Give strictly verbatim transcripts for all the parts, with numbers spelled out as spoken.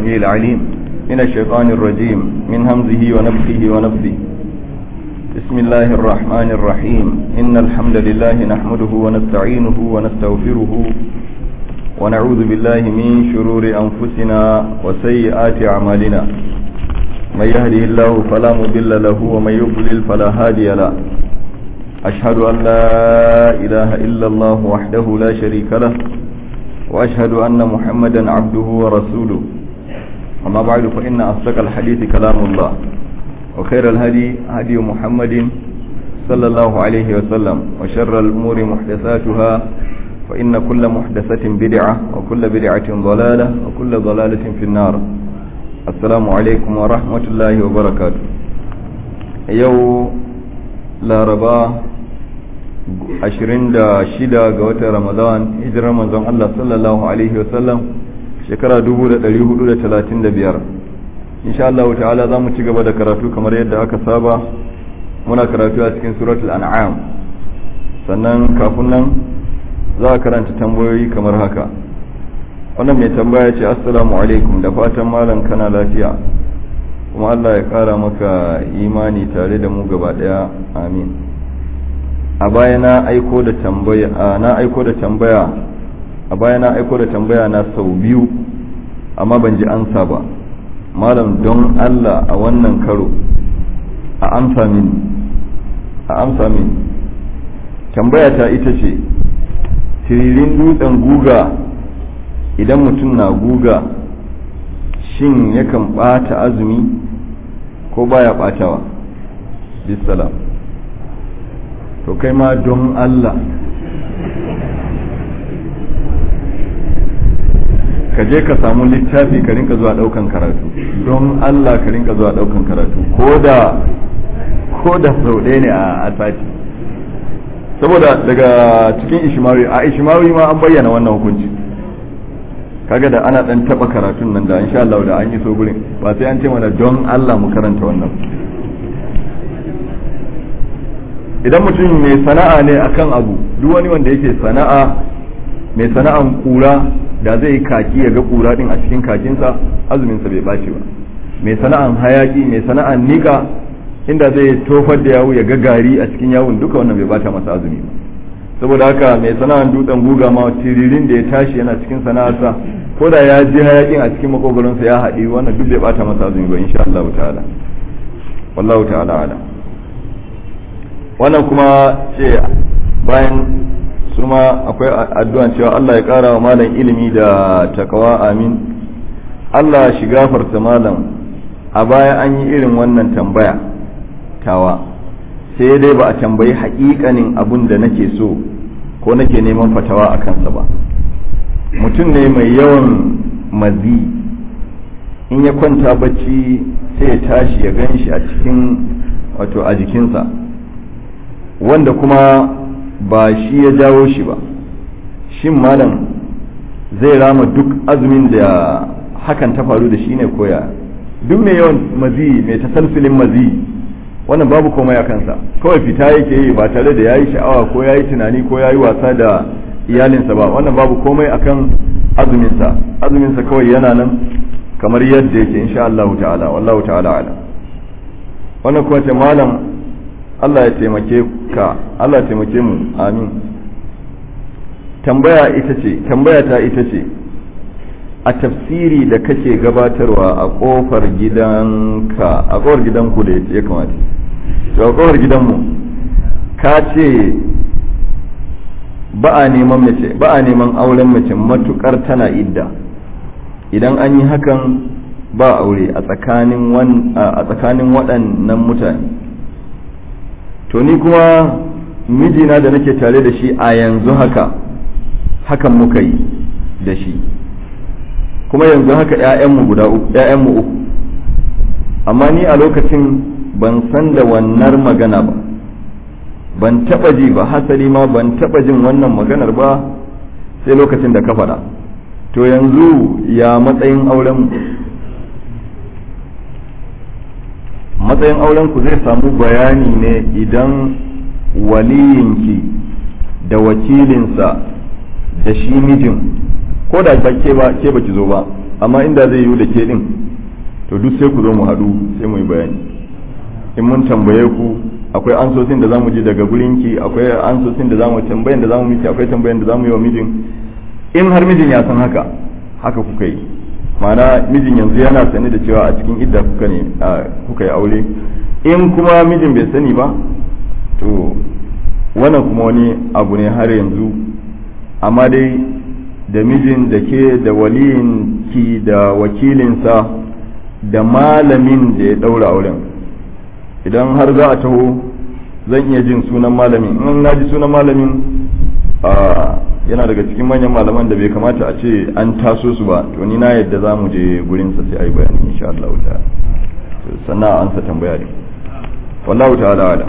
السميع العليم من الشيطان الرجيم من همزه ونفخه ونفثه. بسم الله الرحمن الرحيم. إن الحمد لله نحمده ونستعينه ونستغفره ونعوذ بالله من شرور أنفسنا وسيئات أعمالنا. من يهده الله فلا مضل له ومن يضلل فلا هادي له. أشهد أن لا إله إلا الله وحده لا شريك له، وأشهد أن محمدا عبده ورسوله. أما بعد فإن أصدق الحديث كلام الله، وخير الهدي هدي محمد صلى الله عليه وسلم، وشر الأمور محدثاتها، فإن كل محدثة بدعة وكل بدعة ضلالة وكل ضلالة في النار. السلام عليكم ورحمة الله وبركاته. يوم laraba ashirin da shida ga watan ramadan hijirar manzon Allah sallallahu alaihi wasallam shekara dubu da dari hudu da talatin da biyar. insha Allah ta'ala za mu ci gaba da karatu kamar yadda aka saba. muna karatu a cikin suratul an'am, sannan kafin nan za a karanta tambayoyi kamar haka. wannan mai tambaya ce assalamu alaikum, da fatan malam kana lafiya kuma Allah ya kara maka imani tare da mu gaba daya, amin. a baya na aiko da tambaya na aiko da tambaya a baya na aiko da tambaya na sau biyu amma ban ji ansa ba. malam don Allah a wannan karo a amsa min a amsa min tambaya ta ita ce, tiririn dutsen guga idan mutum na guga shin yakan bata azumi ko baya batawa? bisalam. to kai ma don Allah ka je ka samu littafi ka rinka zuwa daukan karatu, don Allah ka rinka zuwa daukan karatu ko da ko da sau ɗaya ne a sati, saboda daga cikin ishmawi a ishmawi ma an bayyana wannan hukunci. kaga da ana dan taba karatun nan da insha Allah da an yi so gurin ba sai an ce mana don Allah mu karanta wannan. idan mutum mai sana'a ne akan abu, duk wani wanda yake sana'a mai sana'an kura da zai kaki ya ga kura din a cikin kakinsa, azumin sa bai bace ba. mai sana'an hayaki, mai sana'an nika, inda zai tofar da yawo ya ga gari a cikin yawon, duka wannan bai bata masa azumi ba. saboda haka mai sana'an dutsen guga ma tiririn da ya tashi yana cikin sana'arsa, ko da ya ji hayakin a cikin makogaronsa ya haɗi, wannan duk bai bata masa azumi ba insha Allah ta'ala. wallahu ta'ala ala. wannan kuma ce bayan su ma akwai addu'an cewa Allah ya ƙara wa malam ilimi da takawa, amin. Allah shi gafarta malam, a baya an yi irin wannan tambaya tawa, sai dai ba a tambayi haƙiƙanin abun da nake so ko nake neman fatawa a kansa ba. mutum ne mai yawan mazi, in ya kwanta bacci sai ya tashi ya gan shi a cikin wato a jikinsa, wanda kuma ba shi ya jawo shi ba. shin malam zai rama duk azumin da hakan ta faru da shi ne koya? duk mai yawan mazi, mai tasalsulin mazi, wannan babu komai a kansa, kawai fita yake yi ba tare da yayi sha'awa ko yayi tunani ko yayi wasa da iyalinsa ba, wannan babu komai akan azuminsa. azuminsa kawai yana nan kamar yadda yake insha Allah ta'ala. wallahu ta'ala ala. wannan kuma ce malam Allah ya taimake ka, Allah ya taimake mu, amin. tambaya ita ce tambaya ta ita ce a tafsiri da kake gabatarwa a kofar gidanka a kofar gidanku da ya kamata to a kofar gidanmu ka ce ba a neman mace ba a neman auren mace matukar tana idda. idan an yi hakan ba aure a tsakanin wan a tsakanin waɗannan mutane. to ni kuma mijina da nake tare da shi a yanzu haka hakan muka yi da shi, kuma yanzu haka ƴaƴanmu guda uku ƴaƴanmu uku amma ni a lokacin ban san da wannan magana ba, ban taba ji ba, hasali ma ban taba jin wannan maganar ba sai lokacin da ka faɗa. to yanzu ya matsayin auren matsayin auren ku zai samu bayani ne idan waliyinki da wakilinsa da shi mijin, ko da ke ba ke baki zo ba, amma inda zai yi da ke din to duk sai ku zo mu haɗu sai mu yi bayani. In mun tambaye ku akwai ansosin da zamu ji daga gurinki, akwai ansosin da zamu tambayen da zamu miki, akwai tambayen da zamu yi wa mijin. In har mijin ya san haka haka kuka yi, ma'ana mijin yanzu yana sani da cewa a cikin idda kuka ne kuka yi aure. In kuma mijin bai sani ba to wannan kuma wani abu ne har yanzu, amma dai da mijin da ke da waliyin ki da wakilinsa da malamin da ya daura auren, idan har za a taho zan iya jin sunan malamin. In na ji sunan malamin yana daga cikin manyan malaman da bai kamata a ce an taso su ba, to ni na yadda za mu je gurinsa sai a yi bayani insha Allah ta'ala, sannan a ansa tambaya ne. wallahu ta'ala ala.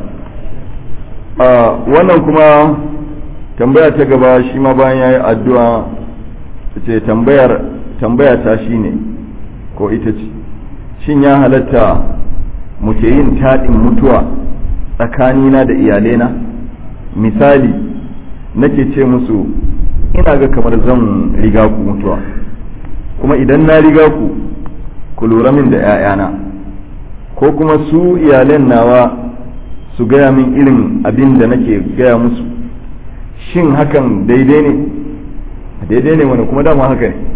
Wannan kuma tambaya ta gaba shi ma bayan ya yi addu'a ce tambayar tambaya ta shi ne ko ita ce, shin ya halatta muke yin taɗin mutuwa tsakanina da iyalena? Misali nake ce musu ina ga kamar zan riga ku mutuwa, kuma idan na riga ku ku lura min da 'ya'yana, ko kuma su iyalen nawa su gaya min irin abin da nake gaya musu. Shin hakan daidai ne? Daidai ne wani kuma dama haka ne,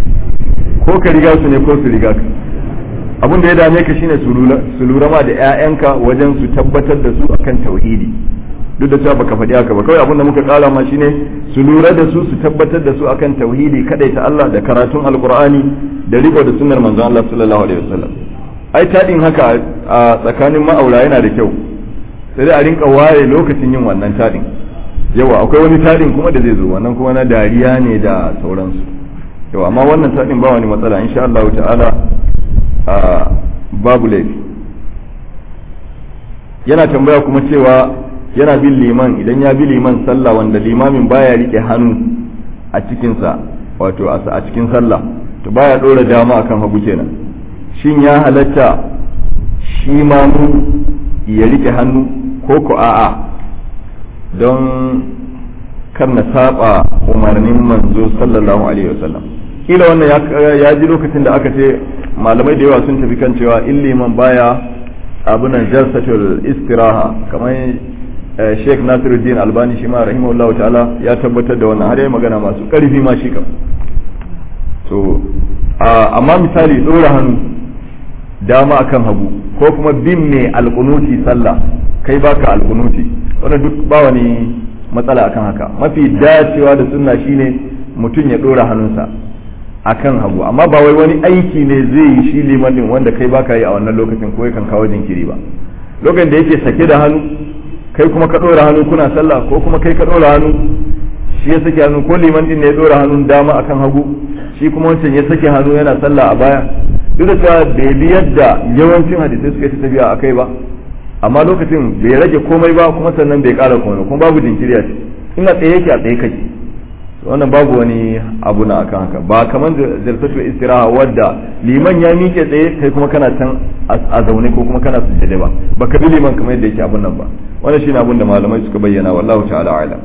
ko ka riga su ne ko su riga ka. Abin da ya dame ka shine su lura ma da 'ya'yanka wajen su tabbatar da su akan tauhidi, duk da cewa baka faɗi haka ba, kawai abin da muka kala ma shine su lura da su su tabbatar da su akan tauhidi, kadaita Allah da karatun alqur'ani da riko da sunnar manzon Allah sallallahu alaihi wasallam. Ai tadin haka a tsakanin ma'aura yana da kyau, sai dai a rinka ware lokacin yin wannan tadin. Yawa akwai wani tadin kuma da zai zo, wannan kuma na dariya ne da sauransu. Yawa amma wannan tadin ba wani matsala insha Allah ta'ala, a babu laifi. Yana tambaya kuma cewa yana bin liman, idan ya bi liman sallah wanda limamin baya rike hannu a cikinsa, wato a cikin sallah, to baya dora dama akan hagu kenan. Shin ya halatta shi ma mu ya rike hannu ko ko a'a, don kar na saba umarnin manzo sallallahu alaihi wasallam? Kila wannan ya ji lokacin da aka ce malamai da yawa sun tafi kan cewa in liman baya abunan jalsatul istiraha, kamar Sheikh Nasiruddin Albani shi ma rahimahullahu ta'ala ya tabbatar da wannan, har yayi magana masu karfi ma shi kam. So amma misali dora hannu dama akan hagu, ko kuma bin mai alkunuti sallah kai baka alkunuti, wannan duk ba wani matsala akan haka. Mafi dacewa da sunna shine mutum ya dora hannunsa akan hagu, amma ba wai wani aiki ne zai yi shi liman din wanda kai baka yi a wannan lokacin ko yakan kawo jinkiri ba. Lokacin da yake sake da hannu kai kuma ka dora hannu kuna sallah, ko kuma kai ka dora hannu shi ya sake hannu, ko liman din ne ya dora hannun dama akan hagu shi kuma wancan ya sake hannu yana sallah a baya, duk da cewa bai bi yadda yawancin hadisai suka yi tafiya a kai ba, amma lokacin bai rage komai ba kuma sannan bai kara komai, kuma babu jinkiri a ciki. In a tsaye yake a tsaye kake, wannan babu wani abu na akan haka. Ba kamar jalsatul istiraha wadda liman ya miƙe tsaye kai kuma kana can a zaune ko kuma kana sujjade ba, baka bi liman kamar yadda yake abun nan ba. Wannan shine abun da malamai suka bayyana, wallahu ta'ala a'lam.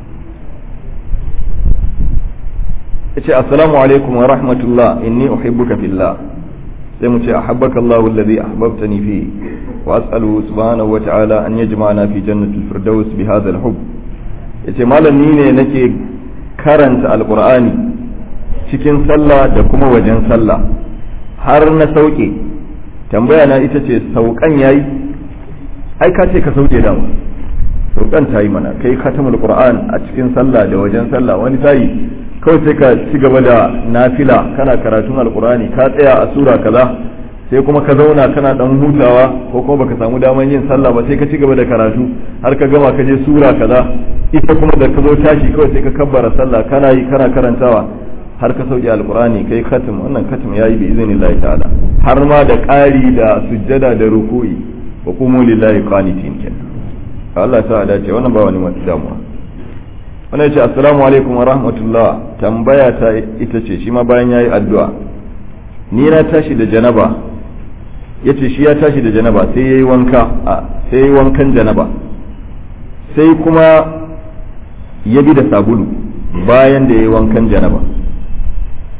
yace assalamu alaikum wa rahmatullah, inni uhibbuka fillah. sai mu ce ahabbaka Allahu alladhi ahbabtani fi, wa as'aluhu subhanahu wa ta'ala an yajma'ana fi jannatil firdaus bi hadha al-hubb. yace malami ne nake karanta alqur'ani cikin sallah da kuma wajen sallah har na sauke. tambaya na ita ce saukan yayi? ai ka ce ka sauke da mu, saukan tayi mana, kai khatamul qur'an a cikin sallah da wajen sallah. wani tayi kawai sai ka ci gaba da nafila kana karatun alqur'ani, ka tsaya a sura kaza sai kuma ka zauna kana dan hutawa, ko kuma baka samu daman yin sallah ba sai ka ci gaba da karatu har ka gama ka je sura kaza, ita kuma da ka zo tashi kawai sai ka kabbara sallah kana yi kana karantawa har ka sauke alqur'ani kai khatim. wannan khatim yayi bi iznillahi ta'ala, har ma da ƙari da sujjada da ruku'i, wa qumu lillahi qanitin kenan. Allah ta'ala ce wannan ba wani damuwa. wannan ce assalamu alaikum wa rahmatullah, tambaya ta ita ce, shi ma bayan yayi addu'a, ni na tashi da janaba, yace shi ya tashi da janaba sai yayi wanka, sai yayi wankan janaba, sai kuma ya bi da sabulu bayan da yayi wankan janaba.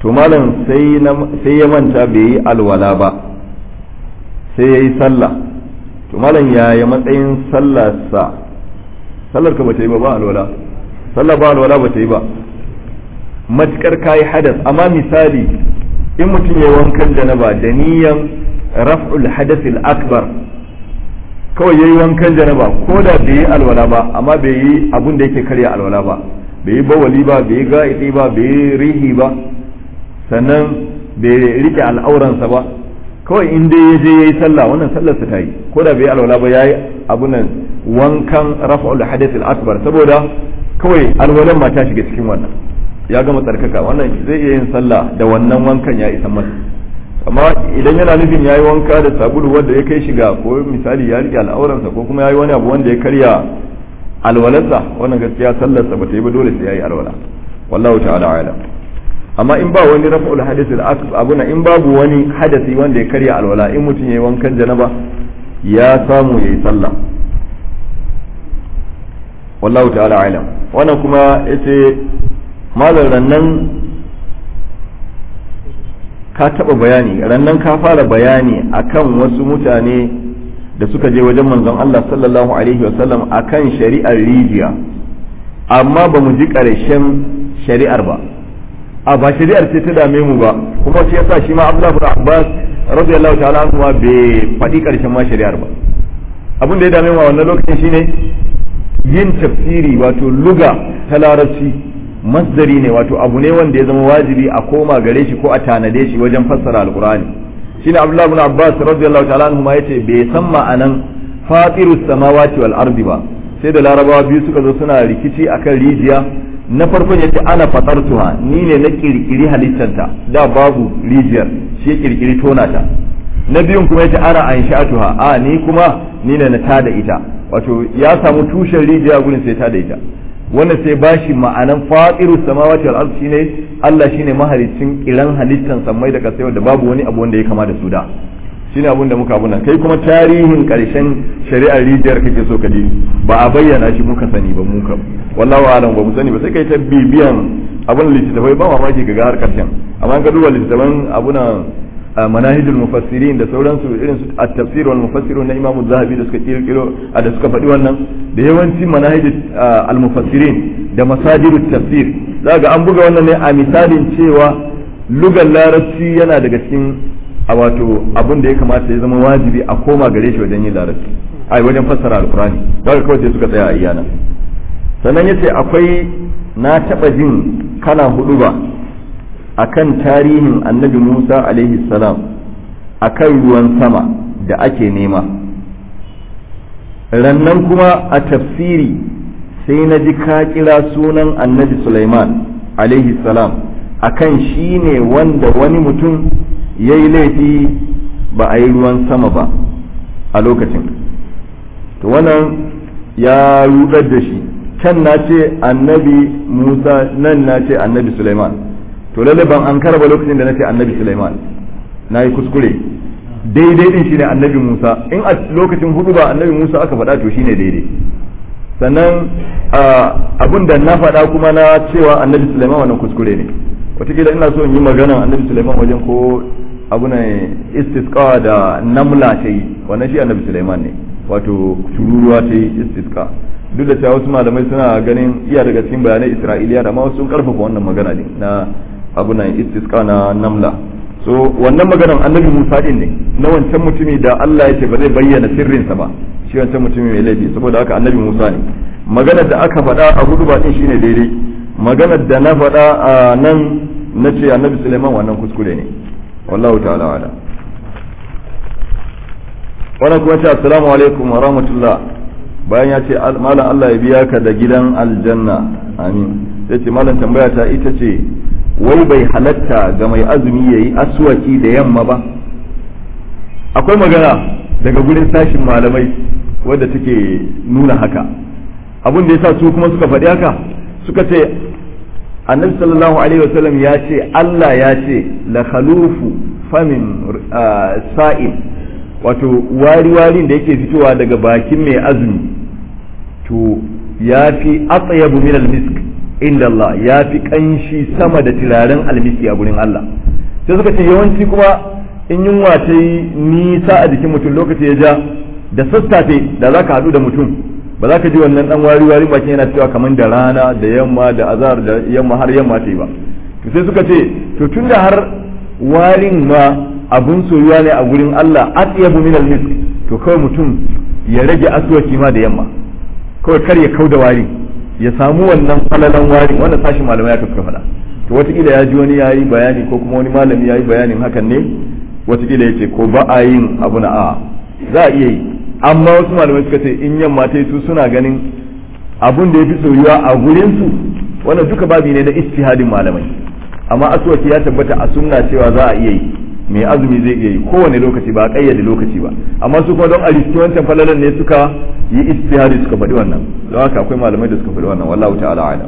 to malam sai sai ya manta bai yi alwala ba sai ya yi sallah to malam yaya matsayin sallarsa sallar ka bata yi ba ba alwala sallah ba alwala bata yi ba matukar kayi hadas amma misali in mutum ya wankan janaba da niyan raf'ul hadath al-akbar kawai yayi wankan janaba ko da bai yi alwala ba amma bai yi abun da yake karya alwala ba bai yi bawali ba bai yi ga'idi ba bai yi rihi ba sannan bai rike al'auransa ba kawai in dai ya je yayi sallah wannan sallar sa tayi ko da bai yi alwala ba yayi abun nan wankan raf'ul hadath al-akbar saboda kawai alwalan ma ta shiga cikin wannan ya gama tsarkaka wannan zai iya yin sallah da wannan wankan ya isa masa amma idan yana nufin yayi wanka da sabulu wanda ya kai shiga ko misali ya rike al'auransa ko kuma yayi wani abu wanda ya karya alwalarsa wannan gaskiya sallarsa ba ta yi ba dole sai yayi alwala wallahu ta'ala a'lam amma in ba wani raf'ul hadith al-asb abuna in babu wani hadasi wanda ya karya alwala in mutum yayi wankan janaba ya samu yayi sallah wallahu ta'ala a'lam wannan kuma yace malam rannan ka taba bayani rannan ka fara bayani akan wasu mutane da suka je wajen manzon Allah sallallahu alaihi wasallam akan shari'ar rijiya amma ba mu ji ƙarshen shari'ar ba a ba shari'ar ce ta dame mu ba kuma shi yasa shi ma Abdullah ibn Abbas radiyallahu ta'ala anhu bai faɗi ƙarshen ma shari'ar ba abin da ya dame mu a wannan lokacin shine yin tafsiri wato luga ta larabci masdari ne wato abu ne wanda ya zama wajibi a koma gare shi ko a tanade shi wajen fassara alqur'ani shine Abdullah ibn Abbas radiyallahu ta'ala anhu ma yace bai san ma'anan fatirus samawati wal ardi ba sai da larabawa biyu suka zo suna rikici akan rijiya na farkon yace ana fatartuha ni ne na kirkiri halittanta da babu rijiyar shi ya kirkiri tona ta na biyun kuma yace ana ansha'atuha a ni kuma ni ne na tada ita wato ya samu tushen rijiya gurin sai tada ita wannan sai bashi ma'anan fatirus samawati wal ardi shine Allah shine mahalicin kiran halittan sammai da kasai da babu wani abu wanda ya kama da su da shine abun da muka abuna kai kuma tarihin karshen shari'ar rijiyar kake so ka ji ba a bayyana shi muka sani ba muka wallahi alam ba mu sani ba sai kai ta bibiyan abun littattafai ba mamaki ga har karshen amma ka duba littattafan abuna manahijul mufassirin da sauransu irin su at-tafsir wal mufassirun na Imam Az-Zahabi da suka kirkiro da suka faɗi wannan da yawanci manahij al-mufassirin da masadirut tafsir zaka an buga wannan ne a misalin cewa lugar larabci yana daga cikin a wato abin da ya kamata ya zama wajibi a koma gare shi wajen yin larabci ai wajen fassara alqur'ani daga kawai sai suka tsaya a iyana sannan yace akwai na taba jin kana hudu ba akan tarihin annabi Musa alaihi salam akan ruwan sama da ake nema rannan kuma a tafsiri sai na ji ka kira sunan annabi Sulaiman alaihi salam akan shi ne wanda wani mutum ya yi laifi ba a yi ruwan sama ba a lokacin to wannan ya rudar da shi can na ce annabi Musa nan na ce annabi Sulaiman to lalle ban an karaba lokacin da na ce annabi Sulaiman na yi kuskure daidai din shine annabi Musa in a lokacin hudu ba annabi Musa aka faɗa to shine daidai sannan abin da na faɗa kuma na cewa annabi Sulaiman wannan kuskure ne wataƙila ina so in yi maganan annabi Sulaiman wajen ko abu ne istisqa da namla ta yi wannan shi annabi Sulaiman ne wato tururuwa ta yi istisqa duk da cewa wasu malamai suna ganin iya daga cikin bayanai Isra'iliya da ma wasu sun karfafa wannan magana ne na abu na istisqa na namla so wannan maganan annabi Musa din ne na wancan mutumi da Allah ya ce ba zai bayyana sirrinsa ba shi wancan mutumi mai laifi saboda haka annabi Musa ne maganar da aka faɗa a hudu ba din shine daidai maganar da na faɗa a nan na ce annabi Sulaiman wannan kuskure ne wallahu ta'ala ala wannan kuma ce assalamu alaikum wa rahmatullah bayan ya ce malam Allah ya biya ka da gidan aljanna amin sai ce malam tambaya ta ita ce wai bai halatta ga mai azumi yayi aswaki da yamma ba akwai magana daga gurin sashin malamai wadda take nuna haka abin da yasa su kuma suka faɗi haka suka ce annabi sallallahu alaihi wasallam ya ce Allah ya ce la khalufu famin sa'im wato wari-warin da yake fitowa daga bakin mai azumi to ya fi atsayabu min al-misk inda Allah ya fi kanshi sama da turaren almiski a gurin Allah. Sai suka ce yawanci kuma in yunwa ta yi nisa a jikin mutum lokaci ya ja da sassafe da za ka haɗu da mutum ba za ka ji wannan ɗan wari wari bakin yana cewa kamar da rana da yamma da azhar da yamma har yamma ta yi ba. To sai suka ce to tunda har warin ma abun soyuwa ne a gurin Allah atyabu min al-misk, to kawai mutum ya rage aswaki ma da yamma, kawai kar ya kauda wari, ya samu wannan falalan wari. Wannan sashi malamai ya suka faɗa. To wataƙila ya ji wani yayi bayani ko kuma wani malami yayi bayanin hakan ne, wataƙila ya ce ko ba a yin abu na a za a iya yi, amma wasu malamai suka ce in yamma ta yi su suna ganin abun da ya fi soyuwa a gurin su. Wannan duka babi ne na ijtihadin malamai, amma aswaki ya tabbata a sunna cewa za a iya yi, mai azumi zai iya yi kowane lokaci ba a kayyade lokaci ba, amma su kuma don a riski wancan falalan ne suka yi ijtihadi suka faɗi wannan. Don haka akwai malamai da suka faɗi wannan, wallahu ta'ala a'lam.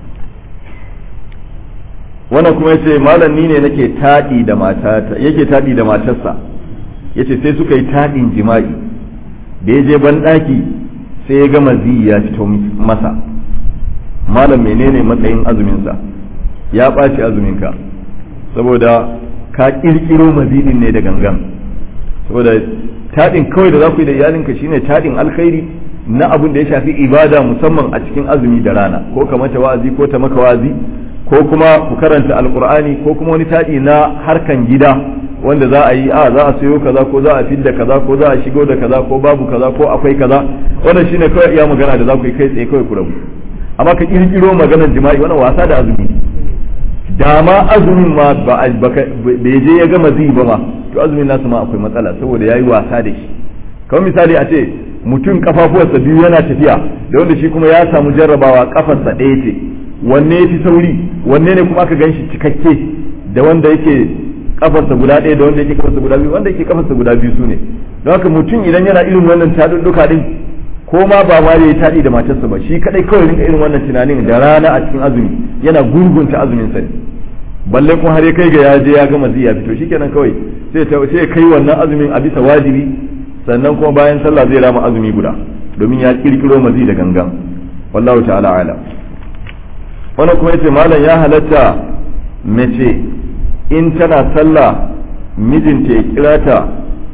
Wannan kuma yace malam ni ne nake taɗi da matata, yake taɗi da matarsa, yace sai suka yi taɗin jima'i, da ya je ban ɗaki sai ya ga mazi ya fito masa. Malam menene matsayin azuminsa? Ya ɓaci azuminka saboda ka ƙirƙiro mazidin ne da gangan, saboda taɗin kawai da za ku yi da iyalinka shine taɗin alkhairi na abun da ya shafi ibada, musamman a cikin azumi da rana, ko ka mata wa'azi ko ta maka wa'azi, ko kuma ku karanta alkur'ani, ko kuma wani taɗi na harkan gida wanda za a yi a za a sayo kaza ko za a fidda kaza ko za a shigo da kaza ko babu kaza ko akwai kaza. Wannan shine kawai iya magana da za ku yi kai tsaye kawai ku rabu. Amma ka ƙirƙiro maganar jima'i, wannan wasa da azumi. Da ma azumin ma ba bai je ya gama zai ba ma, to azumin nasu ma akwai matsala saboda ya yi wasa da shi. Kamar misali a ce mutum kafafuwarsa biyu yana tafiya da wanda shi kuma ya samu jarrabawa kafarsa ɗaya ce, wanne ya fi sauri, wanne ne kuma aka gan shi cikakke da wanda yake kafarsa guda ɗaya da wanda yake kafarsa guda biyu, wanda yake kafarsa guda biyu su ne. Don haka mutum idan yana irin wannan taɗuɗɗuka ɗin, ko ma ba ma da ya taɗi da matarsa ba, shi kaɗai kawai rinka irin wannan tunanin da rana a cikin azumi yana gurgunta azumin sa ne. Balle kuma har ya kai ga ya je ya gama zai ya fito, shikenan kawai sai ta sai kai wannan azumin a bisa wajibi, sannan kuma bayan sallah zai rama azumi guda domin ya kirkiro mazi da gangan. Wallahu ta'ala ala. Wannan kuma yace malam ya halatta mace in tana sallah mijinta ya kira ta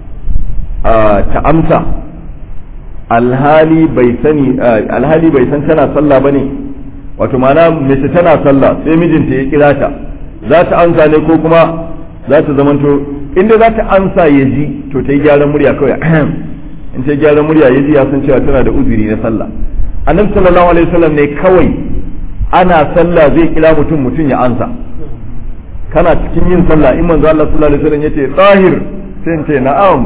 ta amsa alhali bai sani alhali bai san tana sallah bane. Wato ma'ana mace tana sallah sai mijinta ya kira ta, za ta amsa ne ko kuma za ta zamanto inda za ta amsa ya ji to ta yi gyaran murya kawai in ta yi gyaran murya ya ji ya san cewa tana da uzuri na sallah. Annabi sallallahu alaihi wasallam ne kawai ana sallah zai kira mutum mutum ya amsa. Kana cikin yin sallah in manzo Allah sallallahu alaihi wasallam yace tsahir sai in ce na'am,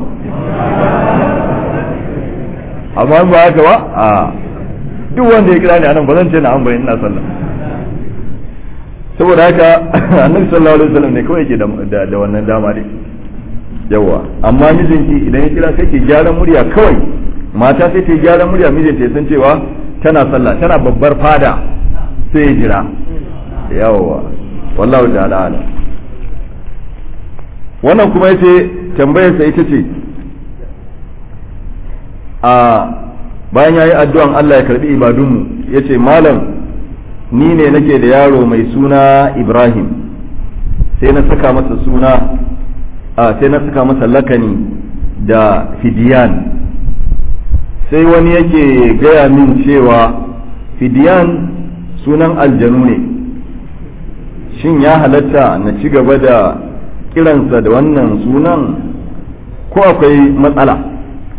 amma ba haka ba a duk wanda ya kira ni anan ba zan ce na'am ba ina sallah. Saboda haka annabi sallallahu alaihi wasallam ne kawai yake da da wannan dama ne. Yawa, amma mijinki idan ya kira sai ke gyaran murya kawai, mata sai ta yi gyaran murya mijinta ya san cewa tana sallah, tana babbar fada sai ya jira. Yawa, wallahu ta'ala ala. Wannan kuma yace tambayar sa ita ce a bayan yayi addu'an Allah ya karbi ibadunmu, yace malam ni ne nake da yaro mai suna Ibrahim, sai na saka masa suna a sai na saka masa lakani da Fidiyan. Sai wani yake gaya min cewa Fidiyan sunan aljanu ne, shin ya halatta na ci gaba da kiransa da wannan sunan ko akwai matsala?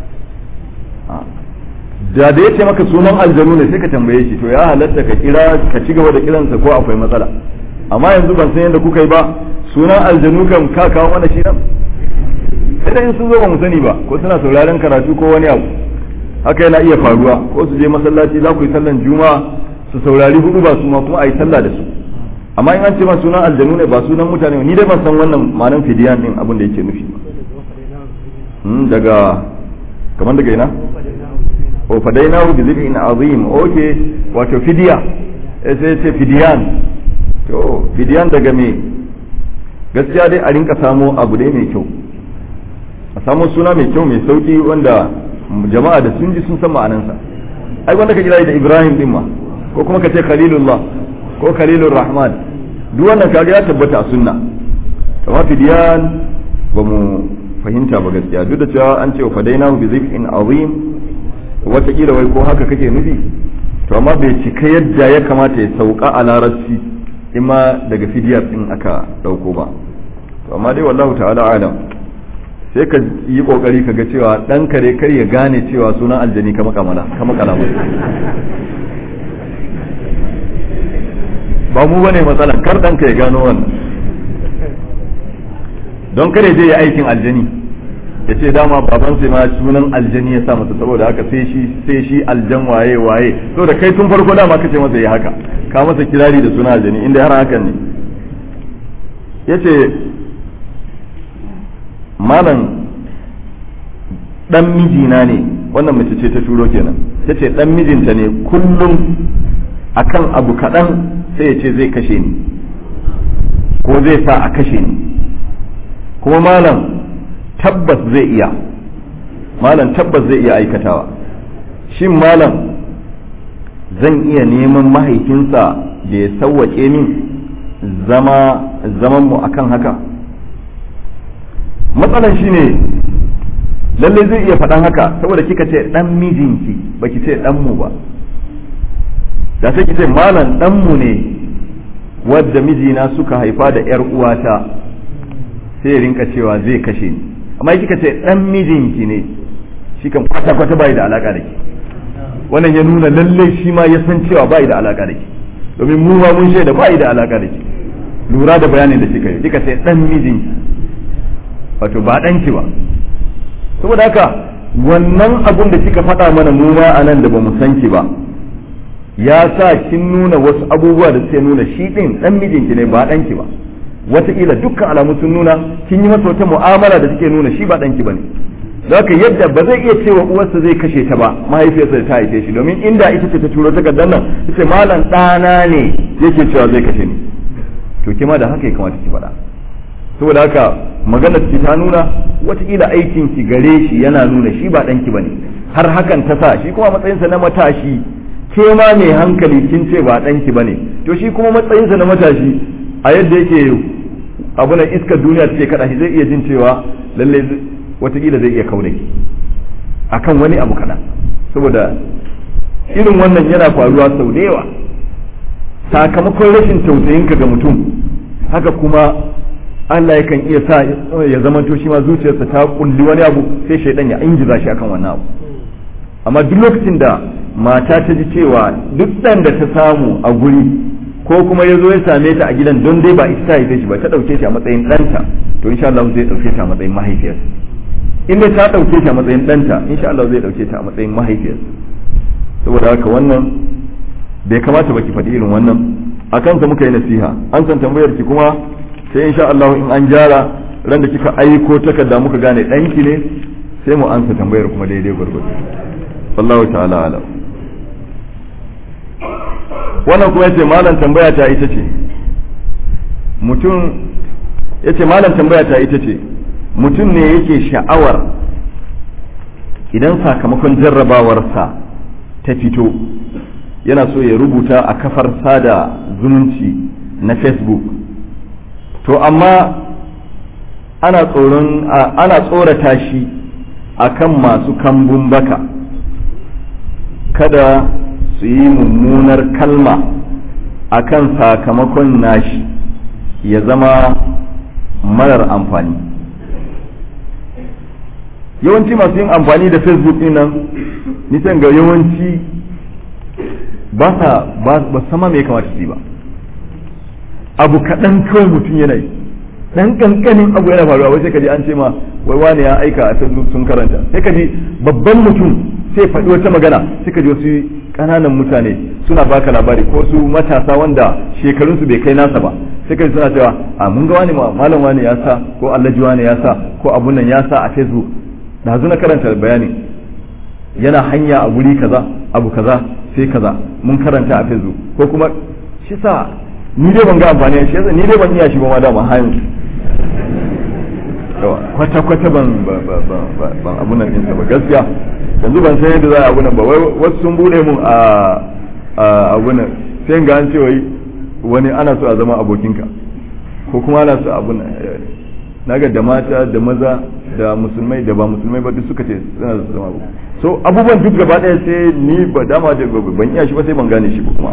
da da ya ce maka sunan aljanu ne sai ka tambaye shi to ya halatta ka kira ka ci gaba da kiransa ko akwai matsala. Amma yanzu ban san yadda kuka yi ba, sunan aljanu kam ka kawo mana shi nan, sai da in sun zo ba mu sani ba, ko suna sauraron karatu ko wani abu, haka yana iya faruwa, ko su je masallaci za ku yi sallan juma'a su saurari hudu ba su ma kuma a yi sallah da su. Amma in an ce ma sunan aljanu ne ba sunan mutane, ni dai ban san wannan ma'anar fidiyan din abin da yake nufi ba. Daga kamar daga ina? o fadainahu bi dhibhin azim. Okay, wato fidiya sai ce fidiyan. To fidiyan daga me? Gaskiya dai a rinka samo abu dai mai kyau, a samo suna mai kyau mai sauki wanda jama'a da sun ji sun san ma'anansa. Ai wanda ka kira da Ibrahim din ma, ko kuma ka ce Khalilullah, ko khalilur rahman duk wannan kaga ya tabbata a sunna kamar fidiyan ba mu fahimta ba gaskiya duk da cewa an ce wa fadainahu bi zibhin azim wataƙila wai ko haka kake nufi to amma bai cika yadda ya kamata ya sauka a larabci in ma daga fidiyar din aka dauko ba to amma dai wallahu ta'ala alam sai ka yi kokari ka ga cewa dan kare kar ya gane cewa sunan aljani kama kamala kama kalama ba mu bane matsalan kar dan ka ya gano wannan don kare je ya aikin aljani ya ce dama baban sai ma sunan aljani ya sa masa saboda haka sai shi sai shi aljan waye waye to da kai tun farko dama kace masa yi haka ka masa kirari da sunan aljani inda har hakan ne yace malam dan mijina ne wannan mace ce ta turo kenan tace dan mijinta ne kullum akan abu kadan sai ya ce zai kashe ni ko zai sa a kashe ni kuma malam tabbas zai iya malam tabbas zai iya aikatawa shin malam zan iya neman mahaifinsa da ya sauwaƙe min zama zaman mu akan haka matsalan shine lalle zai iya faɗan haka saboda kika ce dan mijinki baki ce dan mu ba da sai kice malam dan mu ne wadda mijina suka haifa da yar uwata sai ya rinka cewa zai kashe ni amma kika ce dan mijinki ne shi kan kwata kwata bai da alaka da ke wannan ya nuna lalle shi ma ya san cewa bai da alaka da ke domin mu ma mun shaida bai da alaka da ke lura da bayanin da kika yi kika ce dan mijinki wato ba danki ba saboda haka wannan abun da kika faɗa mana mu ma anan da bamu san ki ba ya sa kin nuna wasu abubuwa da suke nuna shi din dan mijinki ne ba danki ba wataƙila dukkan alamu sun nuna kin yi masa wata mu'amala da suke nuna shi ba danki bane zaka yadda ba zai iya cewa uwarsa zai kashe ta ba mahaifiyarsa ta haife shi domin inda ita ce ta turo takardar nan ita malam ɗana ne yake cewa zai kashe ni to kima da haka ya kamata ki faɗa saboda haka maganar ki ta nuna wataƙila aikin ki gare shi yana nuna shi ba ɗanki bane har hakan ta sa shi kuma matsayinsa na matashi ke ma mai hankali kin ce ba ɗanki bane to shi kuma matsayinsa na matashi a yadda yake abu na iskar duniya take kada shi zai iya jin cewa lalle wataƙila zai iya kaure ki akan wani abu kaɗan saboda irin wannan yana faruwa sau da yawa sakamakon rashin tausayinka ga mutum haka kuma Allah yakan iya sa ya zama to shi ma zuciyarsa ta kulli wani abu sai shaidan ya injiza shi akan wannan abu amma duk lokacin da mata ta ji cewa duk ɗan da ta samu a guri ko kuma ya zo ya same ta a gidan don dai ba ita ta haife shi ba ta ɗauke shi a matsayin ɗanta to insha Allah zai ɗauke ta a matsayin mahaifiyarsa in dai ta ɗauke shi a matsayin ɗanta insha Allah zai ɗauke ta a matsayin mahaifiyarsa saboda haka wannan bai kamata ba ki faɗi irin wannan akan sa muka yi nasiha an san tambayar ki kuma sai insha Allah in an gyara ran da kika aiko takarda muka gane ɗanki ne sai mu ansa tambayar kuma daidai gwargwado wallahu ta'ala alam wannan kuma yace malam tambaya ta ita ce mutum yace malam tambaya ta ita ce mutum ne yake sha'awar idan sakamakon jarrabawarsa ta fito yana so ya rubuta a kafar sada zumunci na Facebook to amma ana tsoron ana tsorata shi akan masu kambun baka kada su yi mummunar kalma akan sakamakon nashi ya zama marar amfani yawanci masu yin amfani da Facebook din nan nisan ga yawanci ba sa ba sama me kamata su yi ba abu kaɗan kawai mutum yana yi dan kankanin abu yana faruwa wai sai kaji an ce ma wai wani ya aika a Facebook sun karanta sai kaji babban mutum sai faɗi wata magana sai kaji wasu ƙananan mutane suna baka labari ko su matasa wanda shekarunsu bai kai nasa ba sai kaji suna cewa a mun ga wani malam wani ya sa ko allaji wani ya sa ko abun nan ya sa a Facebook da na karanta bayani yana hanya a guri kaza abu kaza sai kaza mun karanta a Facebook ko kuma shi sa ni dai ban ga amfani shi ni dai ban iya shi ba ma da mahayin kwata kwata ban ban abun nan ɗinsa ba gaskiya yanzu ban san yadda za a abun nan ba wai wasu sun bude mun a abun nan sai ga an ce wai wani ana so a zama abokinka ko kuma ana so abun naga da mata da maza da musulmai da ba musulmai ba duk suka ce suna so zama abu so abubuwan duk gaba ɗaya sai ni ba dama da ban iya shi ba sai ban gane shi ba kuma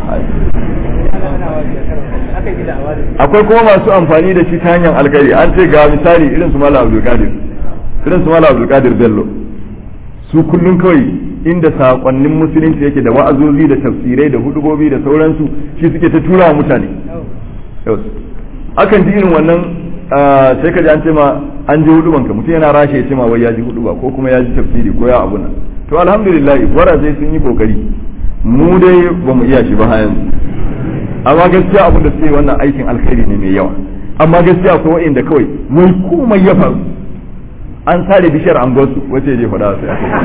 akwai kuma masu amfani da shi ta hanyar alkhairi an ce ga misali irin su Malam Abdul Qadir irin su Malam Abdul Qadir Bello su kullun kawai inda sakonnin musulunci yake da wa'azozi da tafsirai da hudubobi da sauransu shi suke ta tura wa mutane akan ji irin wannan sai ka ji an ce ma an ji huduban ka mutum yana rashe ya ce ma wai ya ji huduba ko kuma ya ji tafsiri ko ya abuna to alhamdulillah wara sai sun yi kokari mu dai ba mu iya shi ba ha yanzu amma gaskiya abin da suke wannan aikin alkhairi ne mai yawa amma gaskiya akwai wa'inda kawai wai komai ya faru an sare bishiyar angosu wace je faɗa sai aka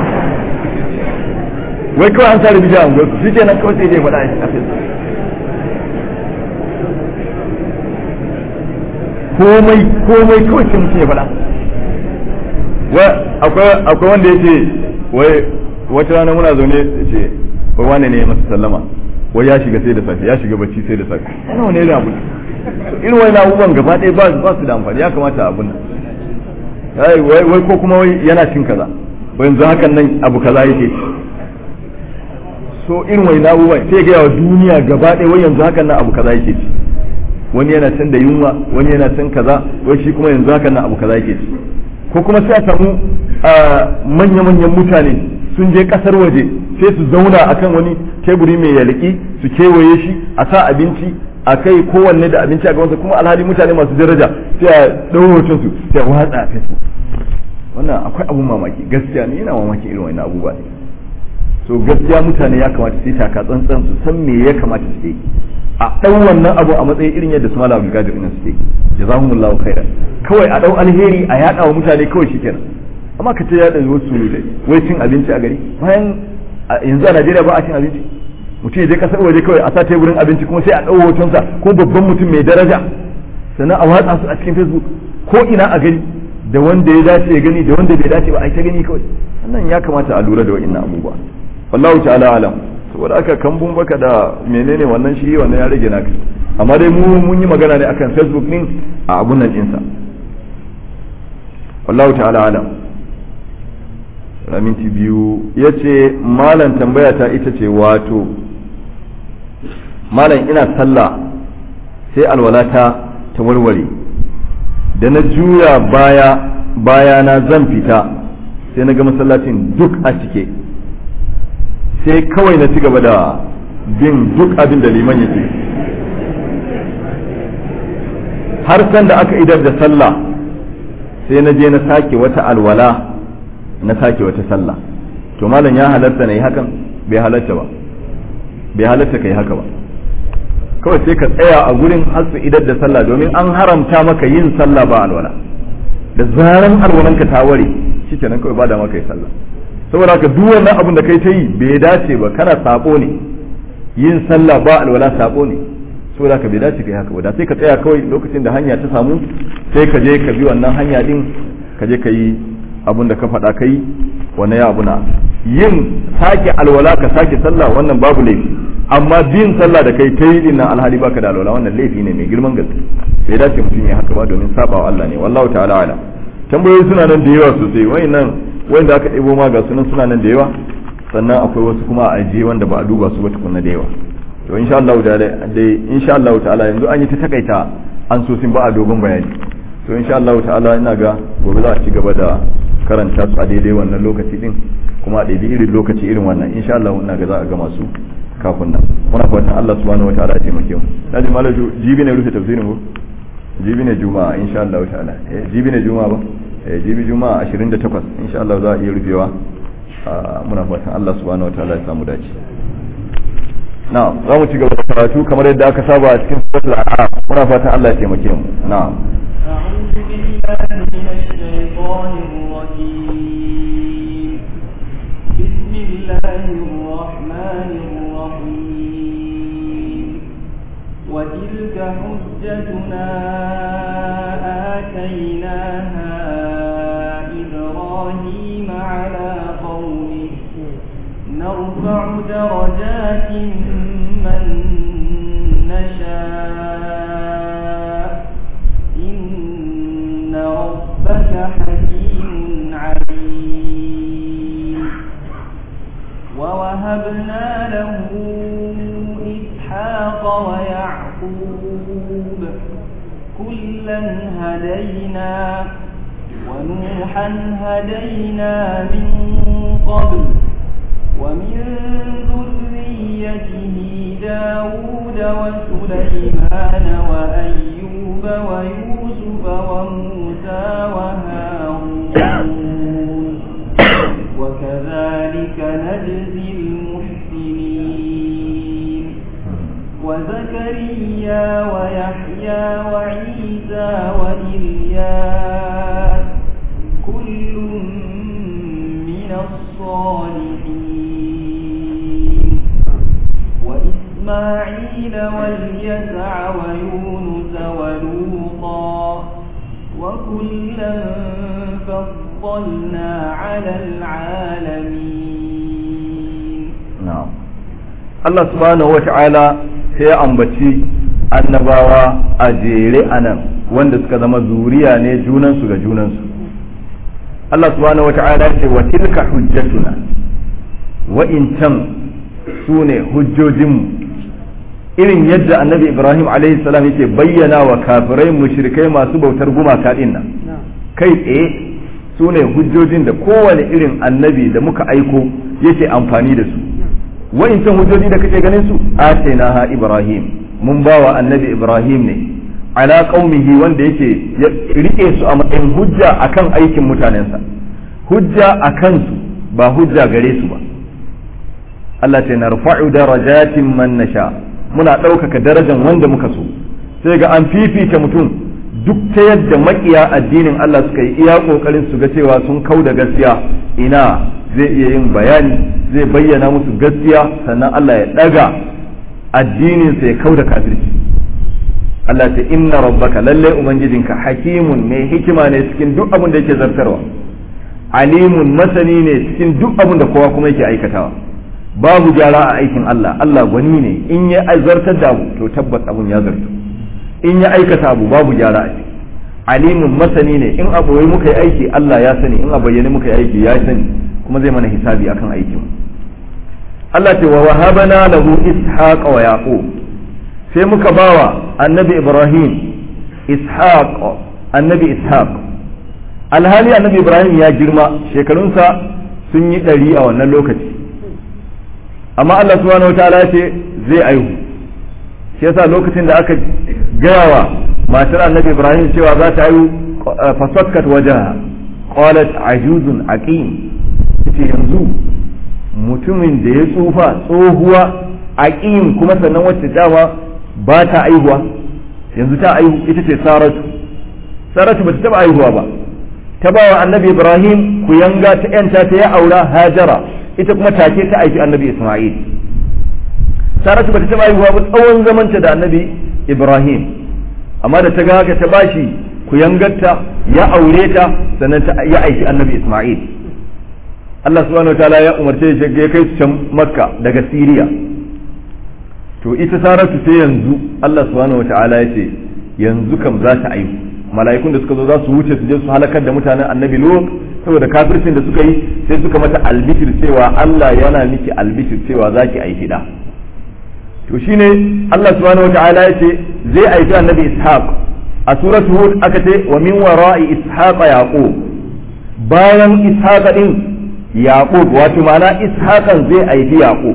wai kawai an sare bishiyar angosu shi ke nan kawai sai je faɗa a komai komai kawai sai mutum ya faɗa akwai wanda ya ce wai wata rana muna zaune ya ce wai wane ne ya masa sallama wai ya shiga sai da safe ya shiga bacci sai da safe ana wani irin abu irin wani abubuwan gaba ɗaya ba su da amfani ya kamata abun nan wai ko kuma wai yana cin kaza wai yanzu hakan nan abu kaza yake ci so irin wani abubuwan sai ga yawa duniya gaba ɗaya wai yanzu hakan nan abu kaza yake ci wani yana can da yunwa wani yana can kaza wai shi kuma yanzu hakan nan abu kaza yake ci ko kuma sai a samu manya-manyan mutane sun je kasar waje sai su zauna akan wani teburi mai yaliki su kewaye shi a sa abinci a kai kowanne da abinci a gabansa kuma alhali mutane masu daraja sai a ɗau hoton su sai a watsa a facebook wannan akwai abun mamaki gaskiya ne yana mamaki irin wannan abubuwa ne so gaskiya mutane ya kamata su yi taka tsantsan su san me ya kamata su yi a ɗau wannan abu a matsayin irin yadda su Malam Abdul Qadir ɗin suke jazahumullahu khairan kawai a ɗau alheri a yaɗa wa mutane kawai shikenan amma ka ce ya ɗan wasu dai wai cin abinci a gari bayan yanzu a Najeriya ba a cin abinci mutum ya je kasar waje kawai a sa teburin abinci kuma sai a ɗau hotonsa ko babban mutum mai daraja sannan a watsa su a cikin Facebook ko ina a gani da wanda ya dace ya gani da wanda bai dace ba a ta gani kawai wannan ya kamata a lura da wa'annan abubuwa wallahu ta'ala alam saboda aka kambun baka da menene wannan shi wannan ya rage naka amma dai mu mun yi magana ne akan Facebook din a abun nan ɗinsa wallahu ta'ala alam minti biyu ya ce malam tambaya ta ita ce wato malam ina sallah sai alwalata ta warware da na juya baya baya na zan fita sai na ga masallacin duk a cike sai kawai na ci gaba da bin duk abin da liman yake har san da aka idar da sallah sai na je na sake wata alwala na sake wata sallah to malam ya halarta na yi hakan bai halarta ba bai halarta kai haka ba kawai sai ka tsaya a gurin hasu idar da sallah domin an haramta maka yin sallah ba alwala da zaran alwalanka ta ware shikenan kawai ba da maka yi sallah saboda haka duk wannan abin da kai ta yi bai dace ba kana sabo ne yin sallah ba alwala sabo ne saboda haka bai dace kai haka ba da sai ka tsaya kawai lokacin da hanya ta samu sai ka je ka bi wannan hanya din ka je ka yi abin da ka faɗa kai wannan ya abuna yin sake alwala ka sake sallah wannan babu laifi amma bin sallah da kai ta yi din nan alhali baka da alwala wannan laifi ne mai girman gaske bai dace mutum ya haka ba domin sabawa Allah ne wallahu ta'ala ala tambayoyi suna nan da yawa sosai wayannan wanda aka ɗebo ma ga sunan suna nan da yawa sannan akwai wasu kuma a ajiye wanda ba a duba su ba tukunna da yawa to insha Allah da dai insha Allah ta'ala yanzu an yi ta takaita an so sun ba a dogon bayani to insha Allah ta'ala ina ga gobe za a ci gaba da karanta su a daidai wannan lokaci din kuma a daidai irin lokaci irin wannan insha Allah ina ga za a gama su kafin nan muna fatan Allah subhanahu wa ta'ala ya taimake mu naji malaju jibi ne rufe tafsirin mu jibi ne juma'a insha Allah ta'ala eh jibi ne juma'a ba eh jibi juma'a ashirin da takwas insha Allah za a iya rufewa muna fatan Allah subhanahu wa ta'ala ya samu dace na'am za mu ci gaba da karatu kamar yadda aka saba a cikin suratul an'am muna fatan Allah ya taimake mu na'am أعوذ بالله من الشيطان الرجيم بسم الله الرحمن الرحيم وتلك حجتنا آتيناها إبراهيم على قومه نرفع درجات من يشاء إن ربك حكيم عليم ووهبنا له إسحاق ويعقوب كلا هدينا ونوحا هدينا من قبل ومن ذريته داود وسليمان وأيوب ويوسف وموسى وهارون وكذلك نجزي المحسنين وزكريا ويحيى وعيسى وإلياس كل من الصالحين وإسماعيل واليسع ويونس ولوطا وكلا فضلنا على العالمين. نعم. الله سبحانه وتعالى sai ambaci annabawa a jere anan wanda suka zama zuriya ne junansu ga junansu. Allah subhanahu wata'ala ce wa tilka hujjatuna wa in can sune hujjojinmu irin yadda annabi Ibrahim alaihi salam yake bayyana wa kafirai mushrikai masu bautar gumaka din nan kai tsaye sune hujjojin da kowane irin annabi da muka aiko yake amfani da su. wa'incan hujjoji da kake ganin su atainaha Ibrahim mun bawa annabi Ibrahim ne ala qaumihi wanda yake rike su a matsayin hujja akan aikin mutanensa hujja akan su ba hujja gare su ba. Allah ta narfa'u darajatin man nasha muna ɗaukaka darajar wanda muka so sai ga an fifita mutum duk ta yadda makiya addinin Allah suka yi iya kokarin su ga cewa sun kau da gaskiya ina zai iya yin bayani zai bayyana musu gaskiya sannan Allah ya daga addinin sa ya kau da kafirci. Allah ta inna rabbaka lalle ubangijinka hakimun mai hikima ne cikin duk abin da yake zartarwa alimun masani ne cikin duk abin da kowa kuma yake aikatawa babu gyara a aikin Allah Allah gwani ne in ya zartar da abu to tabbas abun ya zartu in ya aikata abu babu gyara a ciki alimun masani ne in a boye muka yi aiki Allah ya sani in a bayyane muka yi aiki ya sani kuma zai mana hisabi akan aikin. Allah ce wa wahabana lahu ishaqa wa yaqub sai muka bawa annabi Ibrahim ishaq annabi ishaq alhali annabi Ibrahim ya girma shekarunsa sun yi ɗari a wannan lokaci amma Allah subhanahu wataala ce zai aihu shi yasa lokacin da aka gaya wa matar annabi Ibrahim cewa za ta aihu fasakkat wajaha qalat ajuzun aqim ce yanzu mutumin da ya tsufa tsohuwa aqim kuma sannan wacce dama ba ta aihuwa yanzu ta aihu ita ce saratu saratu ba ta taba aihuwa ba ta ba wa annabi Ibrahim ku yanga ta yanta ta ya aura hajara ita kuma take ta aiki annabi Isma'il saratu ba ta taba aihuwa ba tsawon zamanta da annabi Ibrahim amma da ta ga haka ta bashi ku yangarta ya aure ta sannan ta ya aiki annabi Isma'il. Allah subhanahu wataala ya umarce shi ya kai su can Makka daga Siriya to ita saratu sai yanzu Allah subhanahu wataala ya ce yanzu kam za ta aihu mala'ikun da suka zo za su wuce su je su halakar da mutanen annabi Lut saboda kafircin da suka yi sai suka mata albishir cewa Allah yana miki albishir cewa zaki aihi da to shine Allah subhanahu wataala ya ce zai aiki annabi Ishaq a suratu Hud aka ce wa min wara'i Ishaq yaqub bayan Ishaq din yaqub wato ma'ana Ishaqan zai aiki yaqub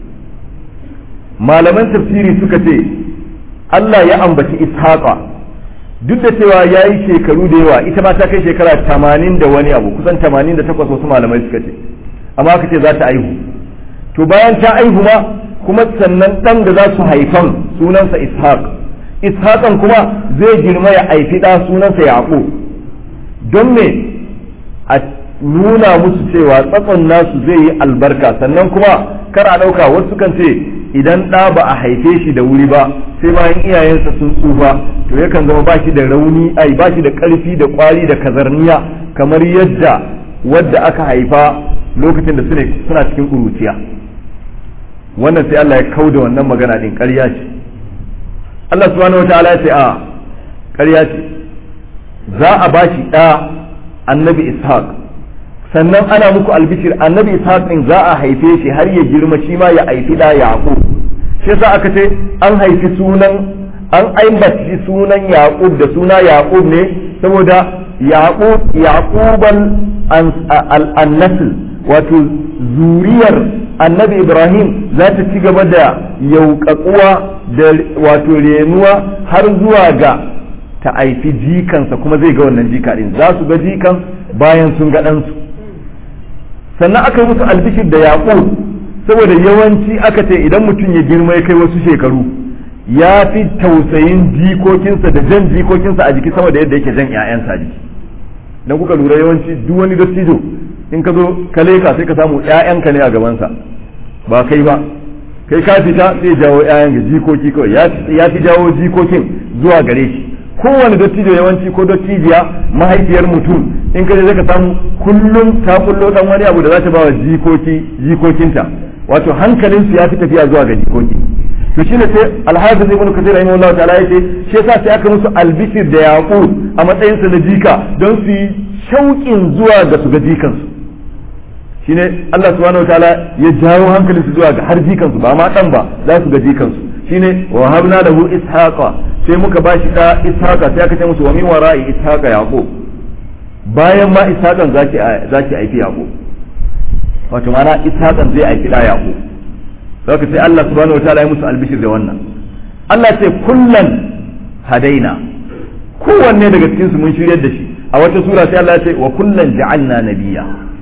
malaman tafsiri suka ce Allah ya ambaci Ishaqa duk da cewa ya yi shekaru da yawa ita ma ta kai shekara tamanin da wani abu kusan tamanin da takwas wasu malamai suka ce amma aka ce za ta aihu to bayan ta aihu ma kuma sannan ɗan da za su haifan sunansa ishaq ishaqan kuma zai girma ya haifi ɗa sunansa yaqub don me a nuna musu cewa tsatson nasu zai yi albarka sannan kuma kar a ɗauka wasu kan ce idan ɗa ba a haife shi da wuri ba sai bayan iyayensa sun tsufa to yakan zama ba shi da rauni ai ba shi da ƙarfi da ƙwari da kazarniya kamar yadda wadda aka haifa lokacin da suna cikin ƙuruciya wannan sai Allah ya kau da wannan magana din ƙarya ce Allah subhanahu wataala ya ce a ƙarya ce za a bashi ɗa annabi ishaq sannan ana muku albishir annabi ishaq din za a haife shi har ya girma shi ma ya haifi da yaqub shi yasa aka ce an haifi sunan an aimbaci sunan yaqub da suna yaqub ne saboda yaqub yaquban an-nasl wato zuriyar annabi ibrahim za ta ci gaba da yauƙaƙuwa da wato renuwa har zuwa ga ta haifi jikansa kuma zai ga wannan jika din za su ga jikan bayan sun ga ɗansu sannan aka yi musu albishir da yaƙub saboda yawanci aka ce idan mutum ya girma ya kai wasu shekaru ya fi tausayin jikokinsa da jan jikokinsa a jiki sama da yadda yake jan 'ya'yansa a jiki dan kuka lura yawanci duk wani dattijo in ka zo ka leka sai ka samu 'ya'yanka ne a gabansa ba kai ba kai ka fita sai jawo 'ya'yan ga jikoki kawai ya fi jawo jikokin zuwa gare shi kowane dattijo yawanci ko dattijiya mahaifiyar mutum in ka je zaka samu kullum ta kullo dan wani abu da za ta ba wa jikoki jikokinta wato hankalin su ya fi tafiya zuwa ga jikoki to shine sai alhafiz ibn kathir rahimahullahu ta'ala yace shi yasa sai aka musu albishir da yaqub a matsayin sa na jika don su yi shauƙin zuwa ga su ga jikansu shine Allah subhanahu wataala ya jawo hankalin su zuwa ga har jikansu ba ma dan ba za su ga jikansu shine wa habna lahu ishaqa sai muka bashi da ishaqa sai aka ce musu wa min wara'i ishaqa yaqub bayan ma ishaqan zaki zaki aiki yaqub wato mana ishaqan zai aiki da yaqub saka sai Allah subhanahu wataala ya musu albishir da wannan Allah ce kullan hadaina kowanne daga cikin su mun shiryar da shi a wata sura sai Allah ya ce wa kullan ja'alna nabiyya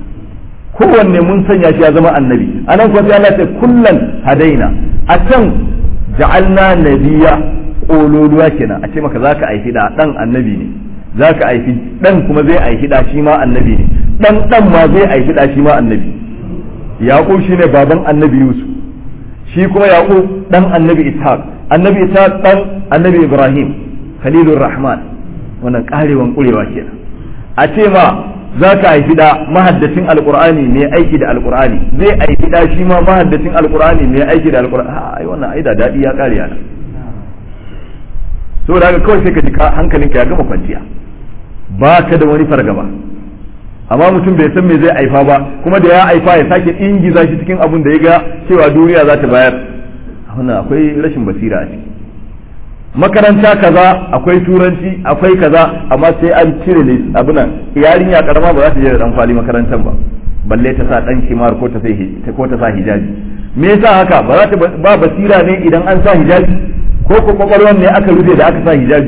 kowanne mun sanya shi ya zama annabi anan kuma sai Allah ya ce kullan hadaina a can ja'alna nabiyya kololuwa kenan a ce maka zaka aiki da dan annabi ne zaka aiki dan kuma zai aiki da shi ma annabi ne dan dan ma zai aiki da shi ma annabi yaqub shine baban annabi yusuf shi kuma yaqub dan annabi ishaq annabi ishaq dan annabi ibrahim khalilur rahman wannan karewan kurewa kenan a ce ma zaka haifi da mahaddacin alqur'ani ne aiki da alqur'ani zai aiki da shi ma mahaddacin alqur'ani ne aiki da alqur'ani ai wannan ai da dadi ya kare yana saboda haka kawai sai ka ji hankalinka ya gama kwanciya ba ka da wani fargaba amma mutum bai san me zai aifa ba kuma da ya aifa ya sake ingiza shi cikin abun da ya ga cewa duniya za ta bayar wannan akwai rashin basira a ciki makaranta kaza akwai turanci akwai kaza amma sai an cire ne abunan yarinya karama ba za ta je da dan kwali makarantar ba balle ta sa dan kimar ko ta sai ko ta sa hijabi me yasa haka ba za ta ba basira ne idan an sa hijabi ko ko kwakwalwan ne aka rufe da aka sa hijabi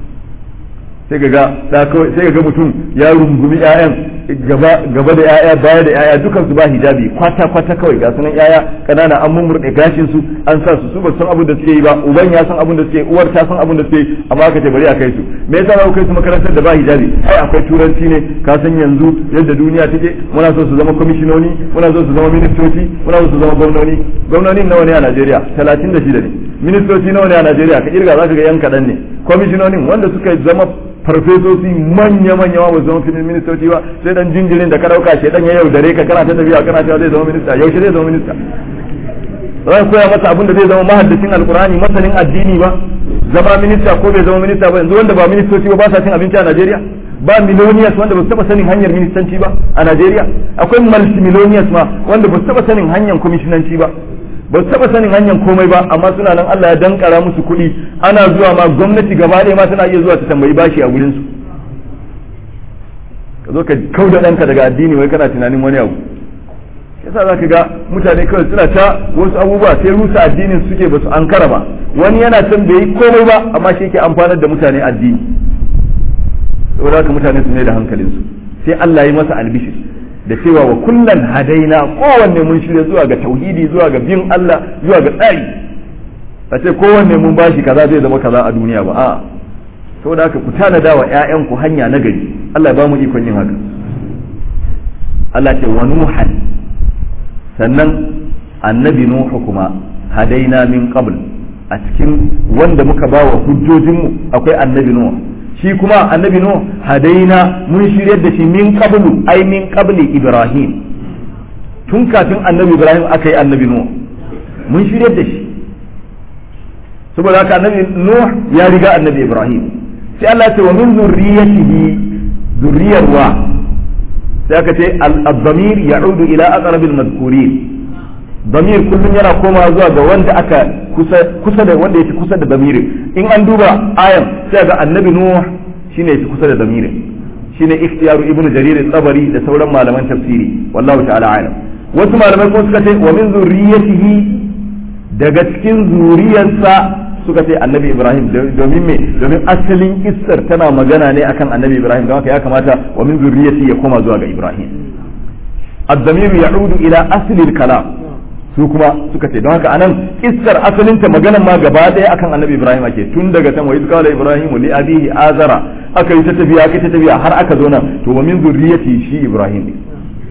sai ga da kawai sai ga mutum ya rungumi ƴaƴan gaba gaba da ƴaƴa baya da ƴaƴa dukan su ba hijabi kwata kwata kawai ga sunan ƴaƴa kanana an mummurde gashin su an sa su su ba san abin da suke yi ba uban ya san abin da suke uwar ta san abin da suke yi amma aka ce bari a kai su me yasa ba kai su makarantar da ba hijabi ai akwai turanci ne ka san yanzu yadda duniya take muna so su zama kwamishinoni muna so su zama ministoci muna so su zama gwamnoni gwamnonin nawa ne a Najeriya talatin da shida ne ministoci nawa ne a Najeriya ka kirga zaka ga yan kadan ne kwamishinonin wanda suka zama farfesoci manya-manya ba zama filin ministoci ba sai dan jinjirin da ka dauka shi dan ya yaudare ka kana ta tafiya kana ta zai zama minista yaushe zai zama minista zai koya masa abin da zai zama mahaddacin alkurani masanin addini ba zama minista ko bai zama minista ba yanzu wanda ba ministoci ba ba sa cin abinci a Najeriya ba millionaires wanda ba su taba sanin hanyar ministanci ba a Najeriya akwai multimillionaires ma wanda ba su taba sanin hanyar commissionanci ba ba su taba sanin hanyar komai ba amma suna nan Allah ya dankara musu kuɗi ana zuwa ma gwamnati gaba ɗaya ma tana iya zuwa ta tambayi bashi a gurin su ka zo ka kauda ɗanka daga addini wai kana tunanin wani abu yasa za ka ga mutane kawai suna ta wasu abubuwa sai rusa addinin suke ba su ankara ba wani yana can bai yi komai ba amma shi yake amfanar da mutane addini saboda haka mutane su ne da hankalinsu sai Allah ya masa albishir da cewa wa kullan hadaina kowanne mun shirya zuwa ga tauhidi zuwa ga bin Allah zuwa ga tsari a ce kowanne mun bashi kaza zai zama kaza a duniya ba a saboda haka ku tanada wa ƴaƴanku hanya na gari Allah ya ba mu ikon yin haka Allah ce wa nuhan sannan annabi nuhu kuma hadaina min qabl a cikin wanda muka ba wa hujjojinmu akwai annabi nuhu shi kuma annabi nuh hadaina mun shiryar da shi min qablu ai min qabli ibrahim tun kafin annabi ibrahim aka yi annabi nuh mun shiryar da shi saboda haka annabi Nuh ya riga annabi Ibrahim sai Allah ya ce wa min zurriyatihi zurriyar wa sai aka ce al-dhamir ya'udu ila aqrabil madhkurin damir kullum yana koma zuwa ga wanda aka kusa kusa da wanda yake kusa da damirin in an duba ayan sai ga annabi Nuh shine yake kusa da damirin shine ikhtiyaru ibnu jarir al-tabari da sauran malaman tafsiri wallahu ta'ala alam wasu malamai kuma suka ce wa min zurriyatihi daga cikin zuriyarsa suka ce annabi Ibrahim domin me domin asalin kissar tana magana ne akan annabi Ibrahim don haka ya kamata wa min zurriyati ya koma zuwa ga Ibrahim ad-damir ya'udu ila asli al-kalam su kuma suka ce don haka anan kissar asalin ta maganan ma gaba daya akan annabi Ibrahim ake tun daga tan wa iz qala Ibrahim li abihi azara aka yi ta tabiya aka ta tabiya har aka zo nan to wa min zurriyati shi Ibrahim ne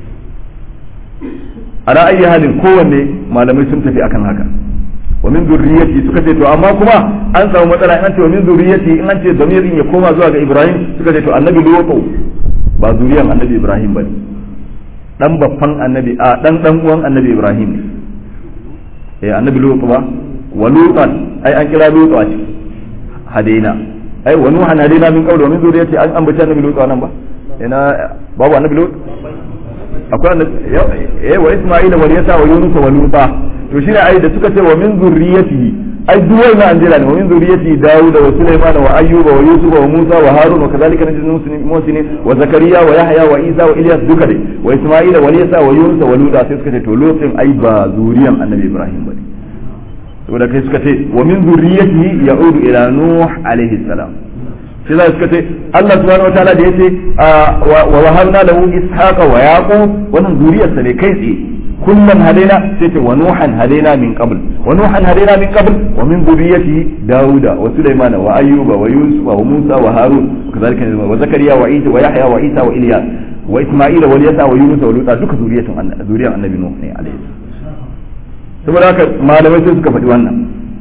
ala ayi halin kowanne malamai sun tafi akan haka wa min zurriyati suka ce to amma kuma an samu matsala in an ce wa min zurriyati in an ce damirin ya koma zuwa ga Ibrahim suka ce to annabi Lutu ba zuriyan annabi Ibrahim bane dan babban annabi a dan dan uwan annabi Ibrahim ne eh annabi Lutu ba wa lutan ai an kira Lutu a ciki hadaina ai wa nuhan hadaina min qawli wa min zurriyati an ambaci annabi Lutu nan ba ina babu annabi Lutu akwai annabi eh wa Isma'ila wa Yasa wa Yunus wa Luta to shine ai da suka ce wa min zurriyatihi ai duk wannan an jira ne wa min zurriyati Dawud wa Sulaiman wa Ayyub wa Yusuf wa Musa wa Harun wa kadhalika najzil muslimin wa Zakariya wa Yahya wa Isa wa Ilyas duka dai wa Isma'ila wa Yasa wa Yunus wa Lut sai suka ce to Lutin ai ba zuriyan annabi Ibrahim bane saboda kai suka ce wa min zurriyatihi ya'udu ila Nuh alaihi salam sai za suka ce Allah subhanahu wataala da yace wa wahabna lahu ishaqa wa yaqub wannan zuriyarsa ne kai tsaye kullum hadaina sai ce wa nuhan hadaina min qabl wa nuhan hadaina min qabl wa min dhurriyyatihi dauda wa sulaymana wa ayyuba wa yusuf wa musa wa harun kazalika wa zakariya wa isa wa yahya wa isa wa ilyas wa isma'ila wa yasa wa yunus wa luta duka zuriyatun zuriyar annabi nuh ne alaihi saboda haka malamai sai suka faɗi wannan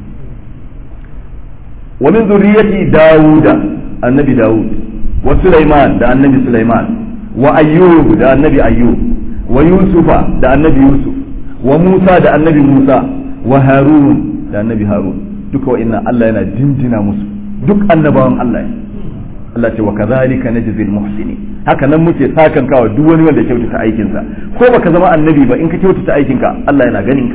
wa min dhurriyyati dauda annabi daud wa sulaiman da annabi sulaiman wa ayyub da annabi ayyub wa yusufa da annabi yusuf wa musa da annabi musa wa harun da annabi harun duka wa'inna Allah yana jinjina musu duk annabawan Allah ne Allah ce wa kadhalika najzil muhsinin haka nan muke sakan kawa duk wani wanda kyautata aikin sa ko baka zama annabi ba in ka kyautata aikin ka Allah yana ganin ka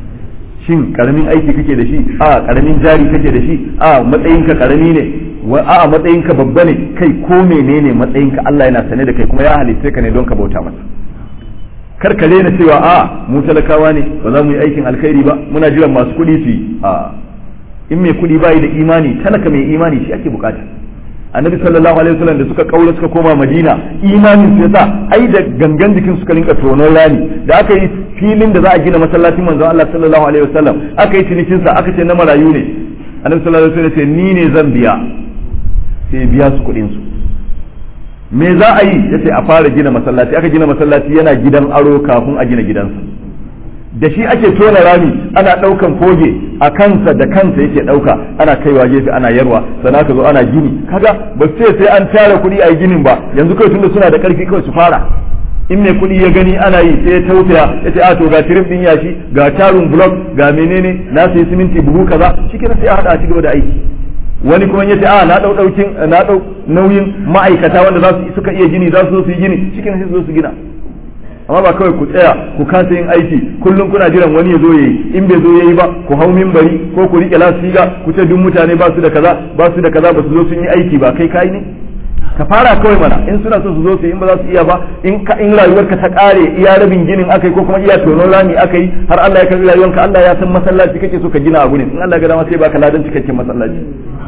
shin karamin aiki kake da shi a karamin jari kake da shi a matsayinka karami ne wa a matsayinka babba ne kai ko menene matsayinka Allah yana sane da kai kuma ya halitta ka ne don ka bauta masa kar ka na cewa a mu talakawa ne ba za mu yi aikin alkhairi ba muna jiran masu kuɗi su yi a in mai kuɗi bai da imani talaka mai imani shi ake bukata annabi sallallahu alaihi wasallam da suka kaura suka koma madina imanin su yasa ai da gangan jikin suka rinka tonon rani da aka yi filin da za a gina masallacin manzon Allah sallallahu alaihi wasallam aka yi cinikin sa aka ce na marayu ne annabi sallallahu alaihi wasallam ce ni ne zan biya sai biya su kuɗin su me za a yi yace a fara gina masallaci aka gina masallaci yana gidan aro kafin a gina gidansa da shi ake tona rami ana daukan foge a kansa da kansa yake dauka ana kaiwa gefe ana yarwa sannan aka zo ana gini kaga ba sai sai an tara kuɗi a yi ginin ba yanzu kai tunda suna da karfi kawai su fara in mai kuɗi ya gani ana yi sai ya tausaya ya ce a to ga tirif din yashi ga tarun block ga menene na sai siminti buhu kaza shikenan sai a hada a ci gaba da aiki wani kuma yace a na dau daukin na dau nauyin ma'aikata wanda za su suka iya gini za su zo su yi gini shikenan sai su zo su gina amma ba kawai ku tsaya ku kasa yin aiki kullum kuna jiran wani ya zo yayi in bai zo yayi ba ku hau minbari ko ku rike lasiga ku ce duk mutane ba su da kaza ba su da kaza ba su zo sun yi aiki ba kai kai ne ka fara kawai mana in suna so su zo su yi in ba za su iya ba in ka in rayuwarka ta kare iya rabin ginin akai ko kuma iya tonon rami akai har Allah ya karbi rayuwarka Allah ya san masallaci kake so ka gina a gurin in Allah ya ga dama sai baka ladan cikakken masallaci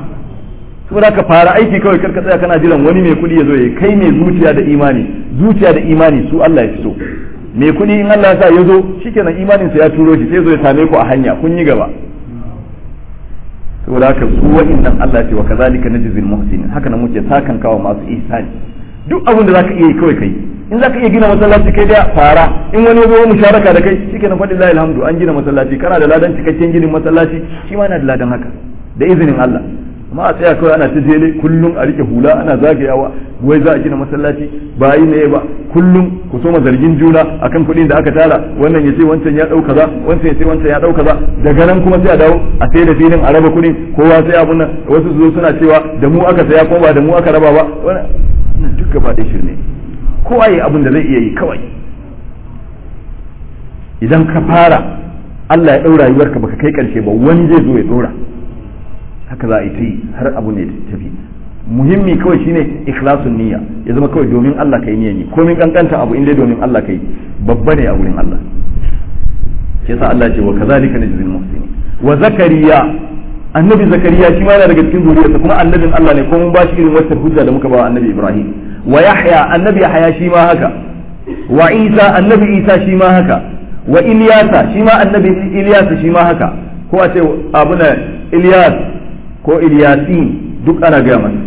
saboda ka fara aiki kawai karka tsaya kana jiran wani mai kuɗi ya zo ya kai mai zuciya da imani zuciya da imani su Allah ya fi so mai kuɗi in Allah ya sa ya zo shikenan imanin sa ya turo shi sai zo ya same ku a hanya kun yi gaba saboda haka su wa'innan Allah ya ce wa kazalika najzil muhsinin haka nan muke sakan kawo masu ihsani duk abin da zaka iya yi kawai kai in zaka iya gina masallaci kai da fara in wani ya zo musharaka da kai shikenan fa lillahi alhamdu an gina masallaci kana da ladan cikakken ginin masallaci shi ma yana da ladan haka da izinin Allah amma a tsaya kawai ana ta jele kullum a rike hula ana zagayawa wai za a gina masallaci ba yi ne ba kullum ku soma zargin juna akan kuɗin da aka tara wannan ya ce wancan ya ɗau kaza wancan ya ce wancan ya ɗau kaza daga nan kuma sai a dawo a sai da filin a raba kuɗin kowa sai abun nan wasu su zo suna cewa da mu aka saya ko ba da mu aka raba ba wannan duk gaba ɗaya shirme kowa yi abin da zai iya yi kawai idan ka fara Allah ya ɗau rayuwarka baka kai ƙarshe ba wani zai zo ya ɗora haka za a yi ta yi har abu ne tafi muhimmi kawai shine ikhlasun niyya ya zama kawai domin Allah kai niyya ne komin kankanta abu inda domin Allah kai babba ne a wurin Allah shi yasa Allah ce wa kazalika najzil muhsinin wa zakariya annabi zakariya shi ma yana daga cikin zuriyarsa kuma annabin Allah ne ko mun ba shi irin wata hujja da muka ba annabi Ibrahim wa yahya annabi yahya shi ma haka wa isa annabi isa shi ma haka wa ilyasa shi ma annabi ilyasa shi ma haka ko a ce abuna ilyas ko ilyasin duk ana gaya masa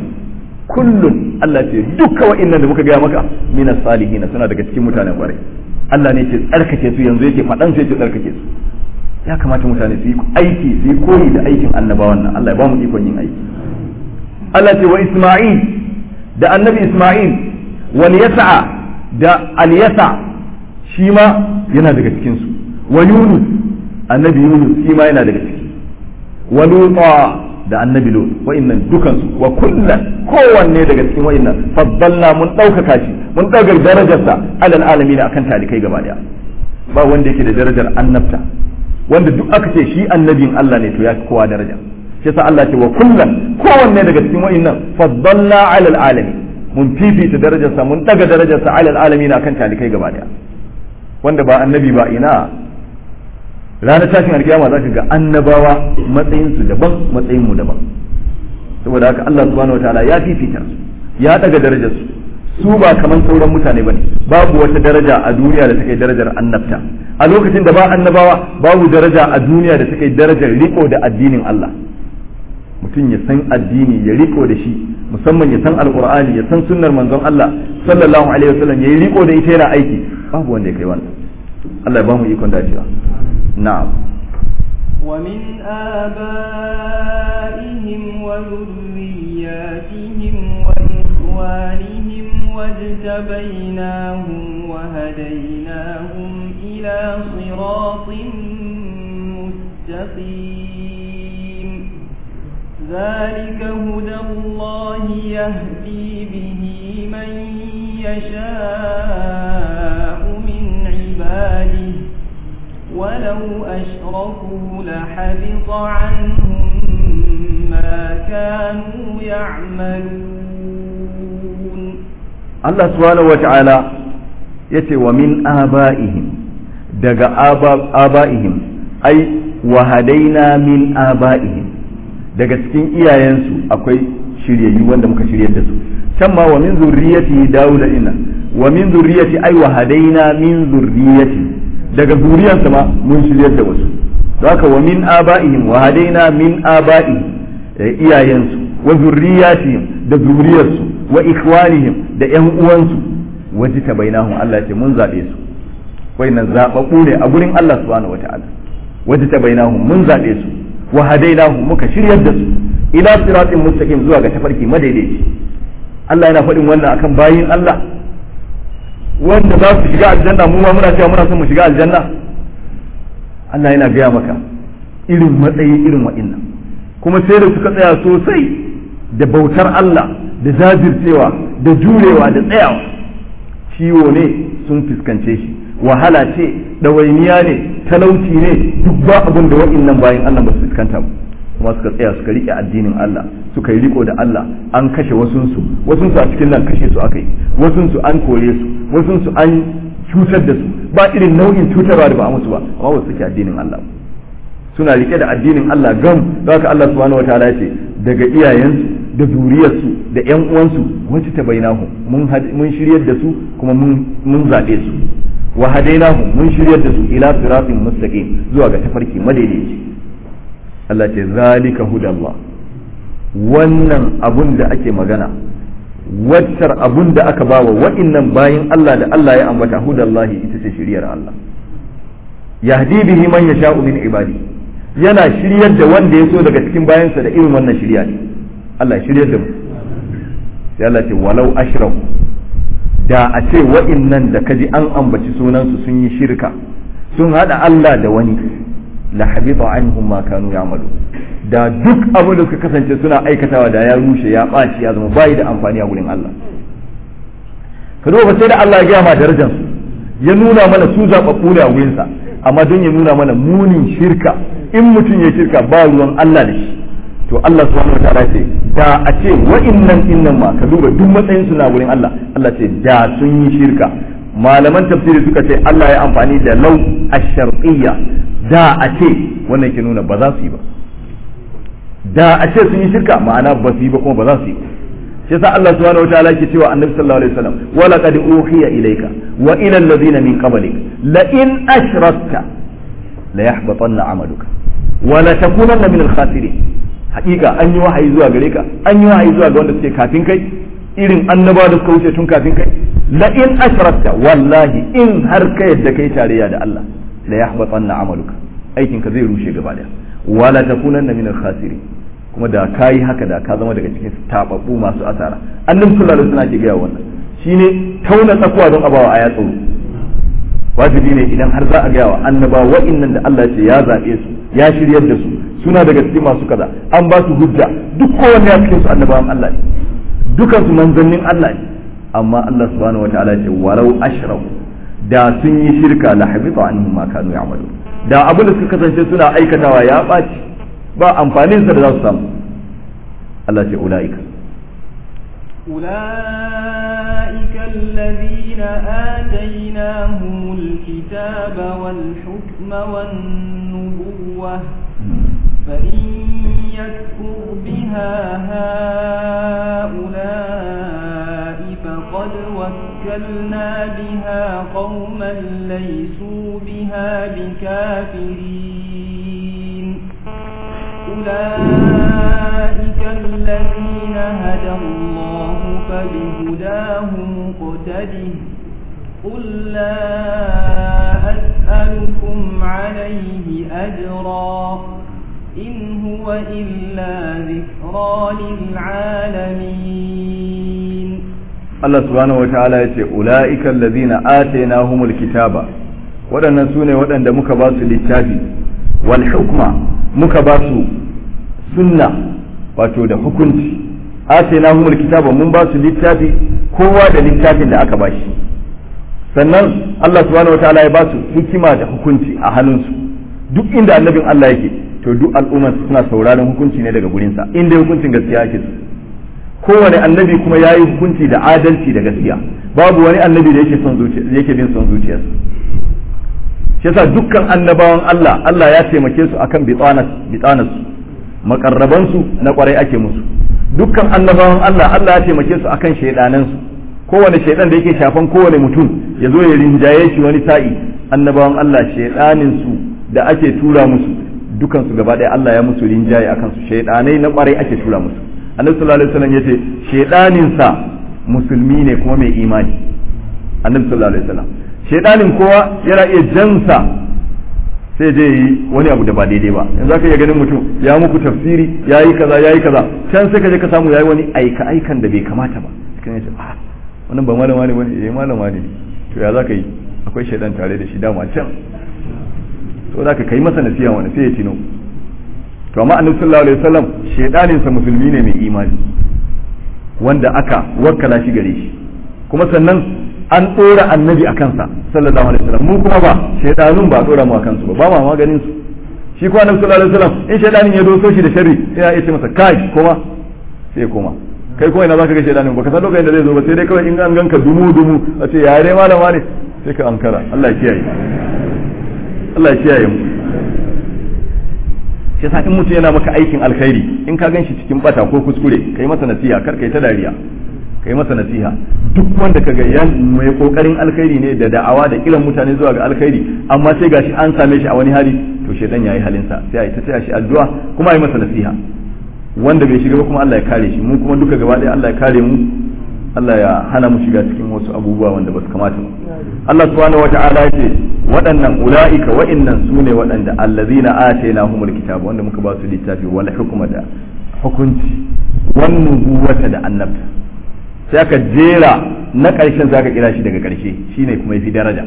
kullum Allah ce dukka wa'annan da muka gaya maka minas salihin suna daga cikin mutanen kwarai Allah ne ce tsarkake su yanzu yake faɗan su yake tsarkake su ya kamata mutane su yi aiki su yi koyi da aikin annabawan nan Allah ya ba mu ikon yin aiki Allah ce wa Isma'il da annabi Isma'il wal yasa da al yasa shi ma yana daga cikin su wa Yunus annabi Yunus shi ma yana daga ciki wa Lut da annabi Lut wa'annan dukan su wa kullan kowanne daga cikin wa'annan faddalna mun ɗaukaka shi mun ɗaukar darajarsa alal alamin akan talikai gaba daya ba wanda yake da darajar annabta wanda duk aka ce shi annabin Allah ne to ya kowa daraja shi yasa Allah ce wa kullan kowanne daga cikin wa'annan faddalna alal alamin mun fifita darajarsa mun daga darajarsa alal alamin akan talikai gaba daya wanda ba annabi ba ina ranar tashin alkiyama za ka ga annabawa matsayinsu daban matsayin mu daban saboda haka Allah subhanahu wataala ya fifita su ya daga darajar su su ba kaman sauran mutane bane babu wata daraja a duniya da take darajar annabta a lokacin da ba annabawa babu daraja a duniya da take darajar riko da addinin Allah mutum ya san addini ya riko da shi musamman ya san alqur'ani ya san sunnar manzon Allah sallallahu alaihi wasallam ya riko da ita yana aiki babu wanda ya kai wannan Allah ya ba mu ikon dacewa نعم ومن آبائهم وذرياتهم وإخوانهم واجتبيناهم وهديناهم إلى صراط مستقيم ذلك هدى الله يهدي به من يشاء من عباده ولو أشركوا لحبط عنهم ما كانوا يعملون الله سبحانه وتعالى يتي ومن آبائهم دق آبائهم أي وهدينا من آبائهم daga cikin iyayensu akwai shiryayyu wanda muka shiryar da su can ma wa min zurriyati Dawuda ina wa min zurriyati ay wa hadaina min zurriyati daga zuriyarsa ma mun shiryar da wasu haka wa min aba'ihim wa hadaina min aba'ihim iyayensu wa zurriyatihim da zuriyarsu wa ikhwanihim da ƴan uwansu waji tabainahum Allah ce mun zabe su wayannan zababbu ne a gurin Allah subhanahu wataala waji tabainahum mun zabe su wa hadainahum muka shiryar da su ila siratin mustaqim zuwa ga tafarki madaidaici Allah yana faɗin wannan akan bayin Allah wanda za su shiga aljanna mu ma muna cewa muna son mu shiga aljanna Allah yana gaya maka irin matsayi irin wa'innan kuma sai da suka tsaya sosai da bautar Allah da jajircewa da jurewa da tsayawa ciwo ne sun fuskance shi wahala ce ɗawainiya ne talauci ne duk ba abin da wa'innan bayan Allah ba su fuskanta ba kuma suka tsaya suka rike addinin Allah suka yi riko da Allah an kashe wasunsu wasunsu a cikin nan kashe su aka yi wasunsu an kore su wasunsu an cutar da su ba irin nau'in cutarwa da ba a musu ba amma ba su suke addinin Allah suna rike da addinin Allah gam da haka Allah subhanahu wataala ya ce daga iyayensu da zuriyarsu da ƴan uwansu wacce ta bainahu mun mun shiryar da su kuma mun mun zabe su wa hadainahu mun shiryar da su ila siratin mustaqim zuwa ga tafarki madaidaici Allah ce zalika hudallah wannan abun da ake magana waccar abun da aka bawa wa'innan bayin Allah da Allah ya ambata hudallahi ita ce shiriyar Allah yahdi bihi man yasha'u min ibadi yana shiryar da wanda ya so daga cikin bayansa da irin wannan shiriya ne Allah shirye da mu sai Allah ce walau ashraku da a ce wa'innan da kaji an ambaci sunansu sun yi shirka sun hada Allah da wani la habita anhum ma kanu ya'malu da duk abin da suka kasance suna aikatawa da ya rushe ya ɓaci ya zama bayi da amfani a gurin Allah ka zo ba sai da Allah ya gaya ma darajar su ya nuna mana su zaɓaɓɓu ne a gurinsa amma don ya nuna mana munin shirka in mutum ya shirka ba ruwan Allah da shi to Allah subhanahu wa ta'ala ce da a ce wa'innan innan ma ka duba duk matsayin su na gurin Allah Allah ce da sun yi shirka malaman tafsiri suka ce Allah ya amfani da law ash-shartiyya da a ce wannan ke nuna ba za su yi ba da a ce sun yi shirka ma'ana ba su yi ba kuma ba za su yi ba shi yasa Allah subhanahu wataala yake cewa annabi sallallahu alaihi wasallam wa laqad uhiya ilayka wa ila alladhina min qablik la in ashrakta la yahbatanna amaluka wa la takunanna min al-khasirin hakika an yi wahayi zuwa gare ka an yi wahayi zuwa ga wanda suke kafin kai irin annabawa da suka wuce tun kafin kai la in ashrakta wallahi in har ka yadda kai tarayya da Allah la yahbatanna amaluka aikin ka zai rushe gaba daya wa la takunanna min al-khasirin kuma da ka yi haka da ka zama daga cikin tababbu masu asara annabi sallallahu alaihi wasallam ke gaya wannan shine tauna tsakuwa don abawa aya tsoro wajibi ne idan har za a gaya wa annaba wa'innan da Allah ya ce ya zabe su ya shiryar da su suna daga cikin masu kaza an ba su hujja duk kowanne ya cikin su annabawan Allah ne dukan su manzannin Allah ne amma Allah subhanahu wataala ya ce walau ashraku da sun yi shirka la habita anhum ma kanu ya'malu da abin da suka kasance suna aikatawa ya baci ba amfaninsa da za su samu Allah ce ula'ika أولئك الذين آتيناهم الكتاب والحكم والنبوة فإن يكفر بها هؤلاء فقد وكلنا بها قوما ليسوا بها بكافرين أولئك الذين هدى الله فبهداه مقتده قل لا أسألكم عليه أجرا إن هو إلا ذكرى للعالمين الله سبحانه وتعالى يقول أولئك الذين آتيناهم الكتاب waɗannan su ne waɗanda muka ba su littafi wal hukma muka ba su sunna wato da hukunci atainahumul kitaba mun ba su littafi kowa da littafin da aka ba shi sannan Allah subhanahu wataala ya ba su hikima da hukunci a hannunsu duk inda annabin Allah yake to duk al'umma suna sauraron hukunci ne daga gurinsa inda hukuncin gaskiya yake su kowane annabi kuma ya yi hukunci da adalci da gaskiya babu wani annabi da yake son zuciya yake bin son zuciyarsa shi yasa dukkan annabawan Allah Allah ya taimake su akan bitanas bitanas makarraban su na kwarai ake musu dukkan annabawan Allah Allah ya taimake su akan shaydanan su kowane shaydan da yake shafan kowane mutum ya zo ya rinjaye shi wani sa'i annabawan Allah shaydanin su da ake tura musu dukan su gaba ɗaya Allah ya musu rinjaye akan su shaydanai na kwarai ake tura musu annabi sallallahu alaihi wasallam yace shaydanin sa musulmi ne kuma mai imani annabi sallallahu alaihi wasallam shaidanin kowa yana iya jansa sai je yi wani abu da ba daidai ba yanzu aka iya ganin mutum ya muku tafsiri ya yi kaza ya yi kaza can sai ka je ka samu ya yi wani aika aikan da bai kamata ba cikin yace ah wannan ba malama ne bane eh malama ne to ya zaka yi akwai shaidan tare da shi dama can to zaka kai masa nasiha wani sai ya tino to amma annabi sallallahu alaihi wasallam shaidanin sa musulmi ne mai imani wanda aka wakkala shi gare shi kuma sannan an ɗora annabi a kansa sallallahu alaihi wasallam mu kuma ba shaidanun ba ɗora mu a kansu ba ba ma maganin su shi kuma annabi sallallahu alaihi wasallam in shaidanin ya doso shi da sharri sai ya ce masa kai koma sai ya koma kai kuma ina zaka ga shaidanin baka san lokacin da zai zo ba sai dai kawai in an ganka dumu dumu a ce yare malama ne sai ka ankara Allah ya kiyaye Allah ya kiyaye mu shi yasa in mutum yana maka aikin alkhairi in ka ganshi cikin bata ko kuskure kai masa nasiha kar kai ta dariya kai masa nasiha duk wanda kaga yan mai kokarin alkhairi ne da da'awa da kiran mutane zuwa ga alkhairi amma sai gashi an same shi a wani hali to shedan yayi halinsa sai ai ta taya shi addu'a kuma ai masa nasiha wanda bai shiga ba kuma Allah ya kare shi mu kuma duka gaba ɗaya Allah ya kare mu Allah ya hana mu shiga cikin wasu abubuwa wanda ba su kamata ba Allah subhanahu wata'ala ya ce waɗannan ula'ika wa'innan su ne waɗanda allazina atainahumul kitaba wanda muka ba su littafi wal hukma da hukunci wan nubuwata da annabta sai aka jera na ƙarshen zaka kira shi daga ƙarshe shine kuma yafi daraja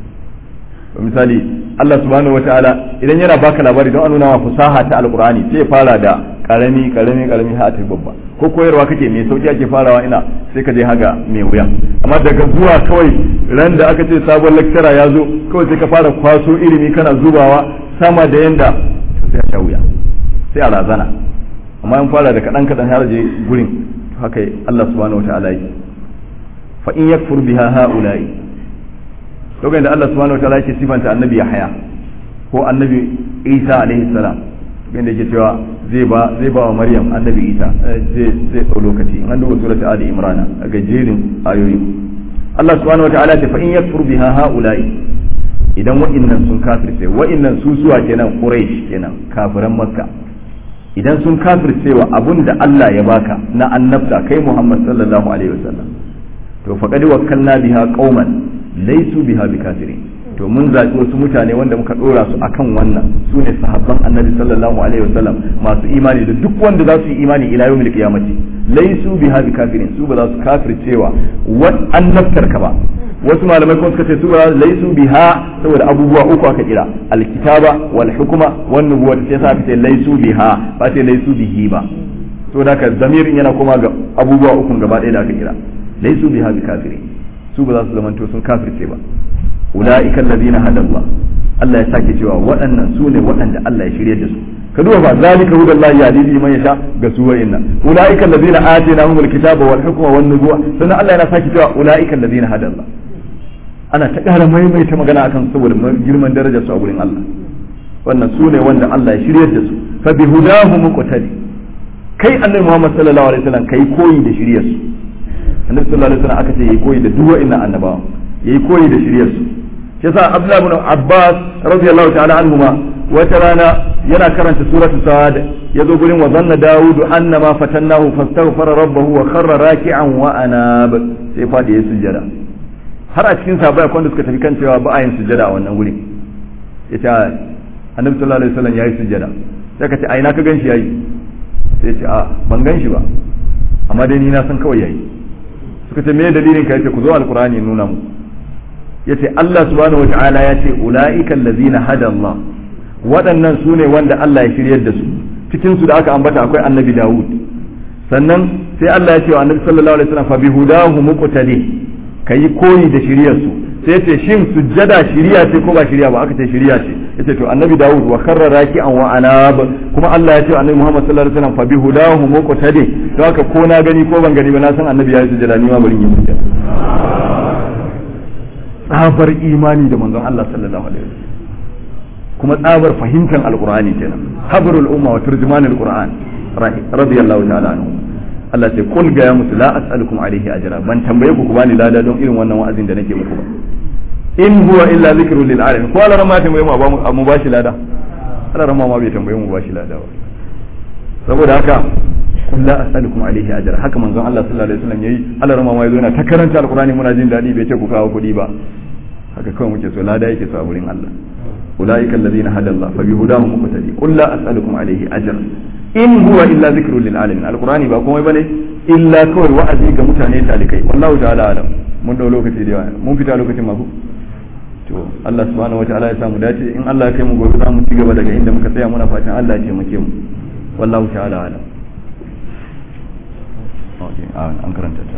misali Allah subhanahu wataala idan yana baka labari don a nuna wa fasaha ta alqur'ani sai ya fara da karami karami karami har ta babba ko koyarwa kake mai sauki ake farawa ina sai ka je haga mai wuya amma daga zuwa kawai ran da aka ce sabon lecturer ya zo kawai sai ka fara kwaso ilimi kana zubawa sama da yanda sai a sha wuya sai a razana amma in fara da kadan kadan har je gurin haka Allah subhanahu wataala yake fa in yakfur biha haula'i lokacin da Allah subhanahu wataala yake sifanta annabi Yahya ko annabi Isa alaihi salam yanda yake cewa zai ba zai ba wa Maryam annabi Isa zai zai tsau lokaci an duba surati Ali Imran a gajerin ayoyi Allah subhanahu wataala ta fa in yakfur biha haula'i idan wa'innan sun kafirce wa'innan su suwa kenan Quraysh kenan kafiran Makka idan sun kafirce wa abun da Allah ya baka na annabta kai Muhammad sallallahu alaihi wasallam to faqad wakkalna biha qauman laysu biha bikafirin to mun zaɓi wasu mutane wanda muka ɗora su akan wannan su ne sahabban annabi sallallahu alaihi wasallam masu imani da duk wanda za su yi imani ila yawmil qiyamati laysu biha bikafirin su ba za su kafircewa wa annabtar ka ba wasu malamai kuma suka ce su ba laysu biha saboda abubuwa uku aka kira alkitaba wal hukuma wan nubuwata sai sa aka ce laysu biha ba sai laysu bihi ba to da ka zamirin yana koma ga abubuwa uku gaba ɗaya da aka kira laysu biha bikafirin su ba za su zamanto sun kafirce ba ulaika alladhina hada Allah Allah ya sake cewa waɗannan su ne waɗanda Allah ya shirye da su ka duba ba zalika hudallahi yahdi bi man yasha ga su wa'inna ulaika alladhina atainahum alkitaba wal hukma wan nubuwa sannan Allah yana sake cewa ulaika alladhina hada Allah ana ta ƙara maimaita magana akan saboda girman darajar su a gurin Allah wannan su ne wanda Allah ya shirye da su fa bi hudahu muqtadi kai annabi Muhammad sallallahu alaihi wasallam kai koyi da shiryar su annabi sallallahu alaihi wasallam aka ce yayi koyi da duk wa'innan annabawa yayi koyi da shiryar su yasa Abdullah ibn Abbas radiyallahu ta'ala anhuma wata rana yana karanta suratul Sa'ad yazo gurin wa zanna Dawud annama fatannahu fastaghfara rabbahu wa kharra raki'an wa anab sai fadi yayi sujjada har a cikin sahabbai akwai wanda suka tafi kan cewa ba a yin sujjada a wannan gurin yace annabi sallallahu alaihi wasallam yayi sujjada sai ka ce ai na ka ganshi yayi sai ce a ban ganshi ba amma dai ni na san kawai yayi suka ce me dalilin ka yace ku zo alqur'ani nuna mu yace Allah subhanahu wata'ala ya ce ulaika allazina hada Allah waɗannan su ne wanda Allah ya shiryar da su cikin su da aka ambata akwai annabi Dawud sannan sai Allah ya ce wa annabi sallallahu alaihi wasallam fa bihudahu muqtadi kai koyi da shiryar su sai ce shin sujjada shiriya ce ko ba shiriya ba aka ce shiriya ce yace to annabi Dawud wa kharra raki'an wa anab kuma Allah ya ce annabi Muhammad sallallahu alaihi wasallam fa bihudahu muqtadi don haka ko na gani ko ban gani ba na san annabi ya yi sujjada ni ma bari in yi sujjada tsabar imani da manzon Allah sallallahu alaihi wasallam kuma tsabar fahimtar alqur'ani kenan habrul umma wa turjumanul qur'an radiyallahu ta'ala anhu Allah ce kul ga ya musu la as'alukum alaihi ajra ban tambaye ku ku bani lada don irin wannan wa'azin da nake muku ba in huwa illa zikrun lil alamin ko Allah ma tambaye mu ba mu bashi lada Allah ma bai tambaye mu bashi lada ba saboda haka kun la as'alukum alaihi ajra haka manzon Allah sallallahu alaihi wasallam yayi Allah rama mai zo yana ta karanta alqur'ani muna jin dadi bai ce ku kawo kudi ba haka kawai muke so lada yake so a wurin Allah ulaika alladhina hada Allah fa bihudahum muqtadi qul la as'alukum alaihi ajra in huwa illa dhikrun lil alamin alqur'ani ba komai bane illa kawai wa'azi ga mutane talikai wallahu ta'ala alam mun dau lokaci da yawa mun fita lokacin mako to Allah subhanahu wataala ya samu dace in Allah ya kai mu gobe za mu ci gaba daga inda muka tsaya muna fatan Allah ya taimake mu wallahu ta'ala alam okay an karanta ta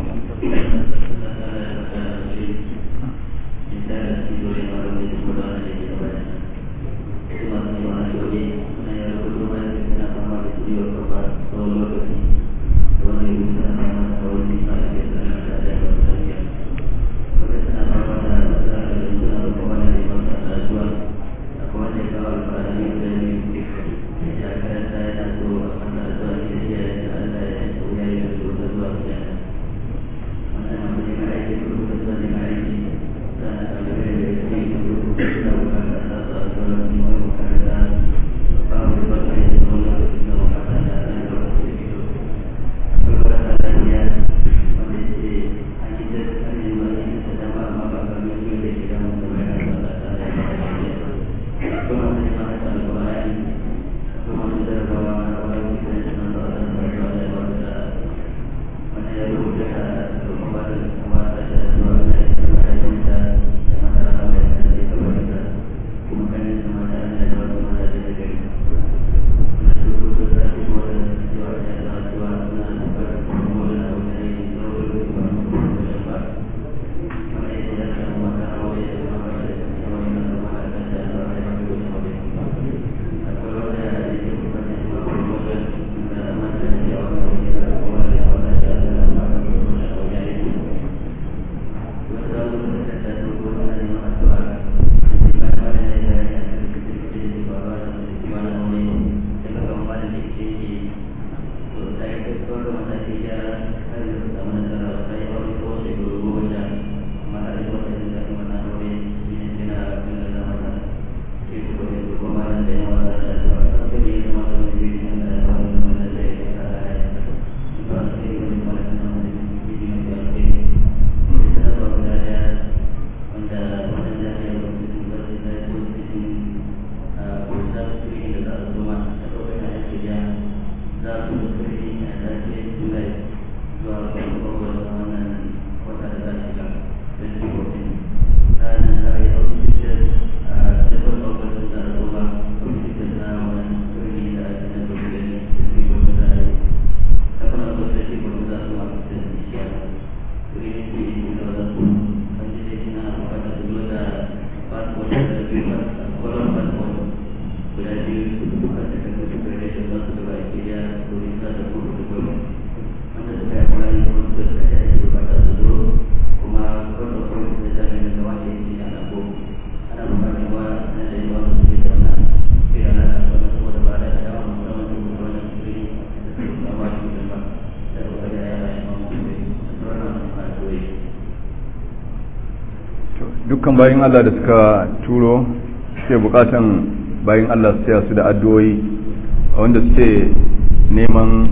dukkan bayin Allah da suka turo suke bukatan bayin Allah su taya su da addu'o'i wanda suke neman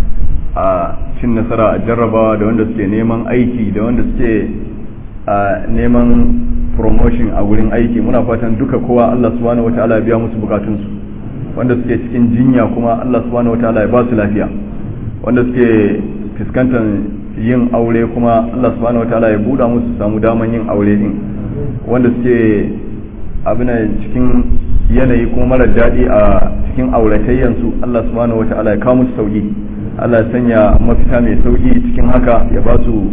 a cin nasara a jarrabawa da wanda suke neman aiki da wanda suke a neman promotion a wurin aiki. Muna fatan duka kowa Allah subhanahu wataala ya biya musu bukatunsu, wanda suke cikin jinya kuma Allah subhanahu wataala ya ba su lafiya, wanda suke fuskantar yin aure kuma Allah subhanahu wataala ya buɗa musu samu daman yin aure din, wanda suke abin cikin yanayi kuma marar daɗi a cikin auratayyansu Allah subhanahu wataala ya kawo musu sauki, Allah ya sanya mafita mai sauki cikin haka, ya ba su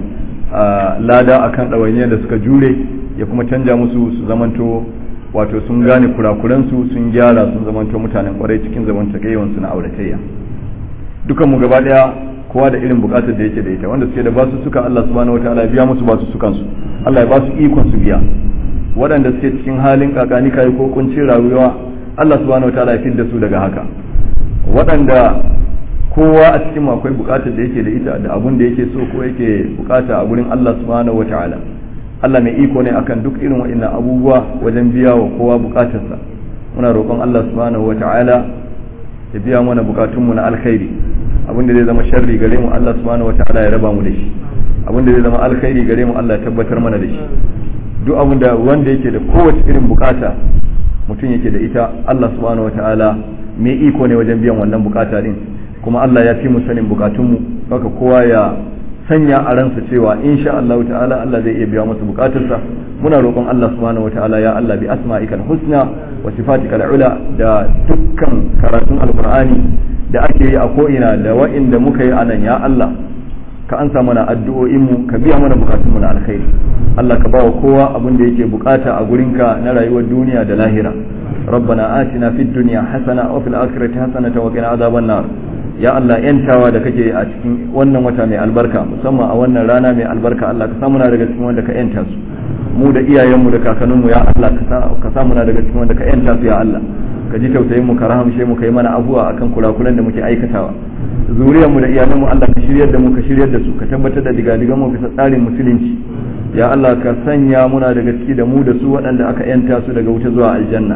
lada akan ɗawainiyar da suka jure, ya kuma canja musu su zamanto wato sun gane kurakuransu sun gyara sun zamanto mutanen kwarai cikin zamantakewansu na auratayya. Dukan mu gaba daya kowa da irin bukatar da yake da ita, wanda suke da basu suka Allah subhanahu wataala ya biya musu basu sukan su, Allah ya ba su ikon su biya. Waɗanda suke cikin halin kakani kai ko kuncin rayuwa Allah subhanahu wataala ya fidda su daga haka. Waɗanda kowa a cikin akwai bukatar da yake da ita da abun da yake so ko yake bukata a gurin Allah subhanahu wataala, Allah mai iko ne akan duk irin waɗannan abubuwa wajen biya wa kowa bukatarsa. Muna roƙon Allah subhanahu wataala ya biya mana bukatunmu na alkhairi, abin da zai zama sharri gare mu Allah subhanahu wataala ya raba mu da shi, abin da zai zama alkhairi gare mu Allah ya tabbatar mana da shi. Duk abin da wanda yake da kowace irin bukata mutum yake da ita, Allah subhanahu wataala mai iko ne wajen biyan wannan bukata din, kuma Allah ya fi mu sanin bukatunmu, haka kowa ya sanya a ransa cewa insha Allah ta'ala Allah zai iya biya masa bukatarsa. Muna roƙon Allah subhanahu wataala ya Allah bi asma'ikal husna wa sifatikal ula, da dukkan karatun alqur'ani da ake yi a ko'ina da wa'inda muka yi anan, ya Allah ka ansa mana addu'o'inmu, ka biya mana bukatunmu na alkhairi. Allah ka bawa kowa abin da yake bukata a gurinka na rayuwar duniya da lahira. Rabbana atina fid dunya hasana wa fil akhirati hasanatan wa qina adhaban nar. Ya Allah, yantawa da kake a cikin wannan wata mai albarka, musamman a wannan rana mai albarka, Allah ka samu na daga cikin wanda ka yanta su. Mu da iyayenmu da kakanninmu, ya Allah ka samu na daga cikin wanda ka yanta su, ya Allah ka ji tausayin mu, ka rahamshe mu, ka yi mana abuwa akan kurakuran da muke aikatawa. Zuriyar mu da iyalan mu Allah ka shiryar da mu, ka shiryar da su, ka tabbatar da digadigan mu bisa tsarin musulunci. Ya Allah ka sanya muna daga ciki da mu da su waɗanda aka yanta su daga wuta zuwa aljanna.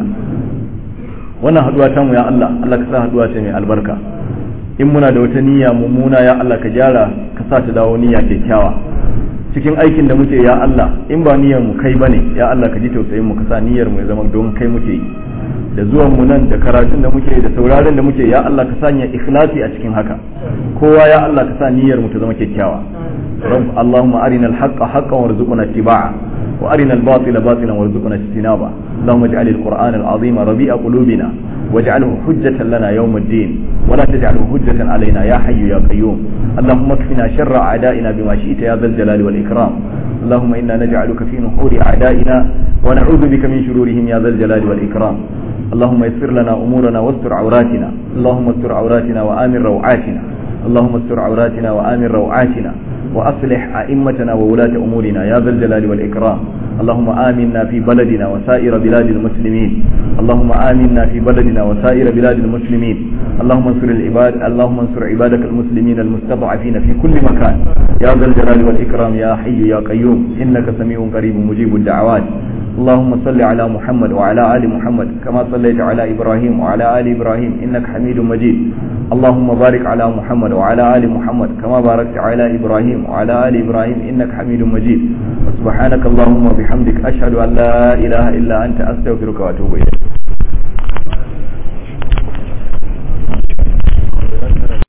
Wannan haduwa ta mu, ya Allah Allah ka sa haduwa ce mai albarka. In muna da wata niyya mummuna, ya Allah ka gyara, ka sa ta dawo niyya kyakkyawa. Cikin aikin da muke, ya Allah in ba niyyar mu kai bane, ya Allah ka ji tausayin mu, ka sa niyyar mu ya zama don kai muke yi. Da zuwan mu nan, da karatun da muke, da sauraron da muke, ya Allah ka sanya ikhlasi a cikin haka. Kowa, ya Allah ka sa niyyar mu ta zama kyakkyawa. Rabb Allahumma arina al-haqqa haqqan warzuqna ittiba'a wa arina al-batila batilan warzuqna ijtinaba. Allahumma ij'al al-Qur'ana al-'azima rabi'a qulubina waj'alhu hujjatan lana yawm ad-din wa la taj'alhu hujjatan 'alayna ya hayyu ya qayyum. Allahumma kfina sharra a'da'ina bima shi'ta ya dhal jalali wal ikram. اللهم إنا نجعلك في نحور أعدائنا ونعوذ بك من شرورهم يا ذا الجلال والإكرام. اللهم يسر لنا أمورنا واستر عوراتنا، اللهم استر عوراتنا وآمن روعاتنا، اللهم استر عوراتنا وآمن روعاتنا، وأصلح أئمتنا وولاة أمورنا يا ذا الجلال والإكرام. اللهم آمنا في بلدنا وسائر بلاد المسلمين، اللهم آمنا في بلدنا وسائر بلاد المسلمين. اللهم انصر العباد اللهم انصر عبادك المسلمين المستضعفين في كل مكان يا ذا الجلال والإكرام يا حي يا قيوم، إنك سميع قريب مجيب الدعوات. اللهم صل على محمد وعلى آل محمد كما صليت على إبراهيم وعلى آل إبراهيم إنك حميد مجيد. اللهم بارك على محمد وعلى آل محمد كما باركت على إبراهيم وعلى آل إبراهيم إنك حميد مجيد. سبحانك اللهم وبحمدك أشهد أن لا إله إلا أنت أستغفرك وأتوب إليك.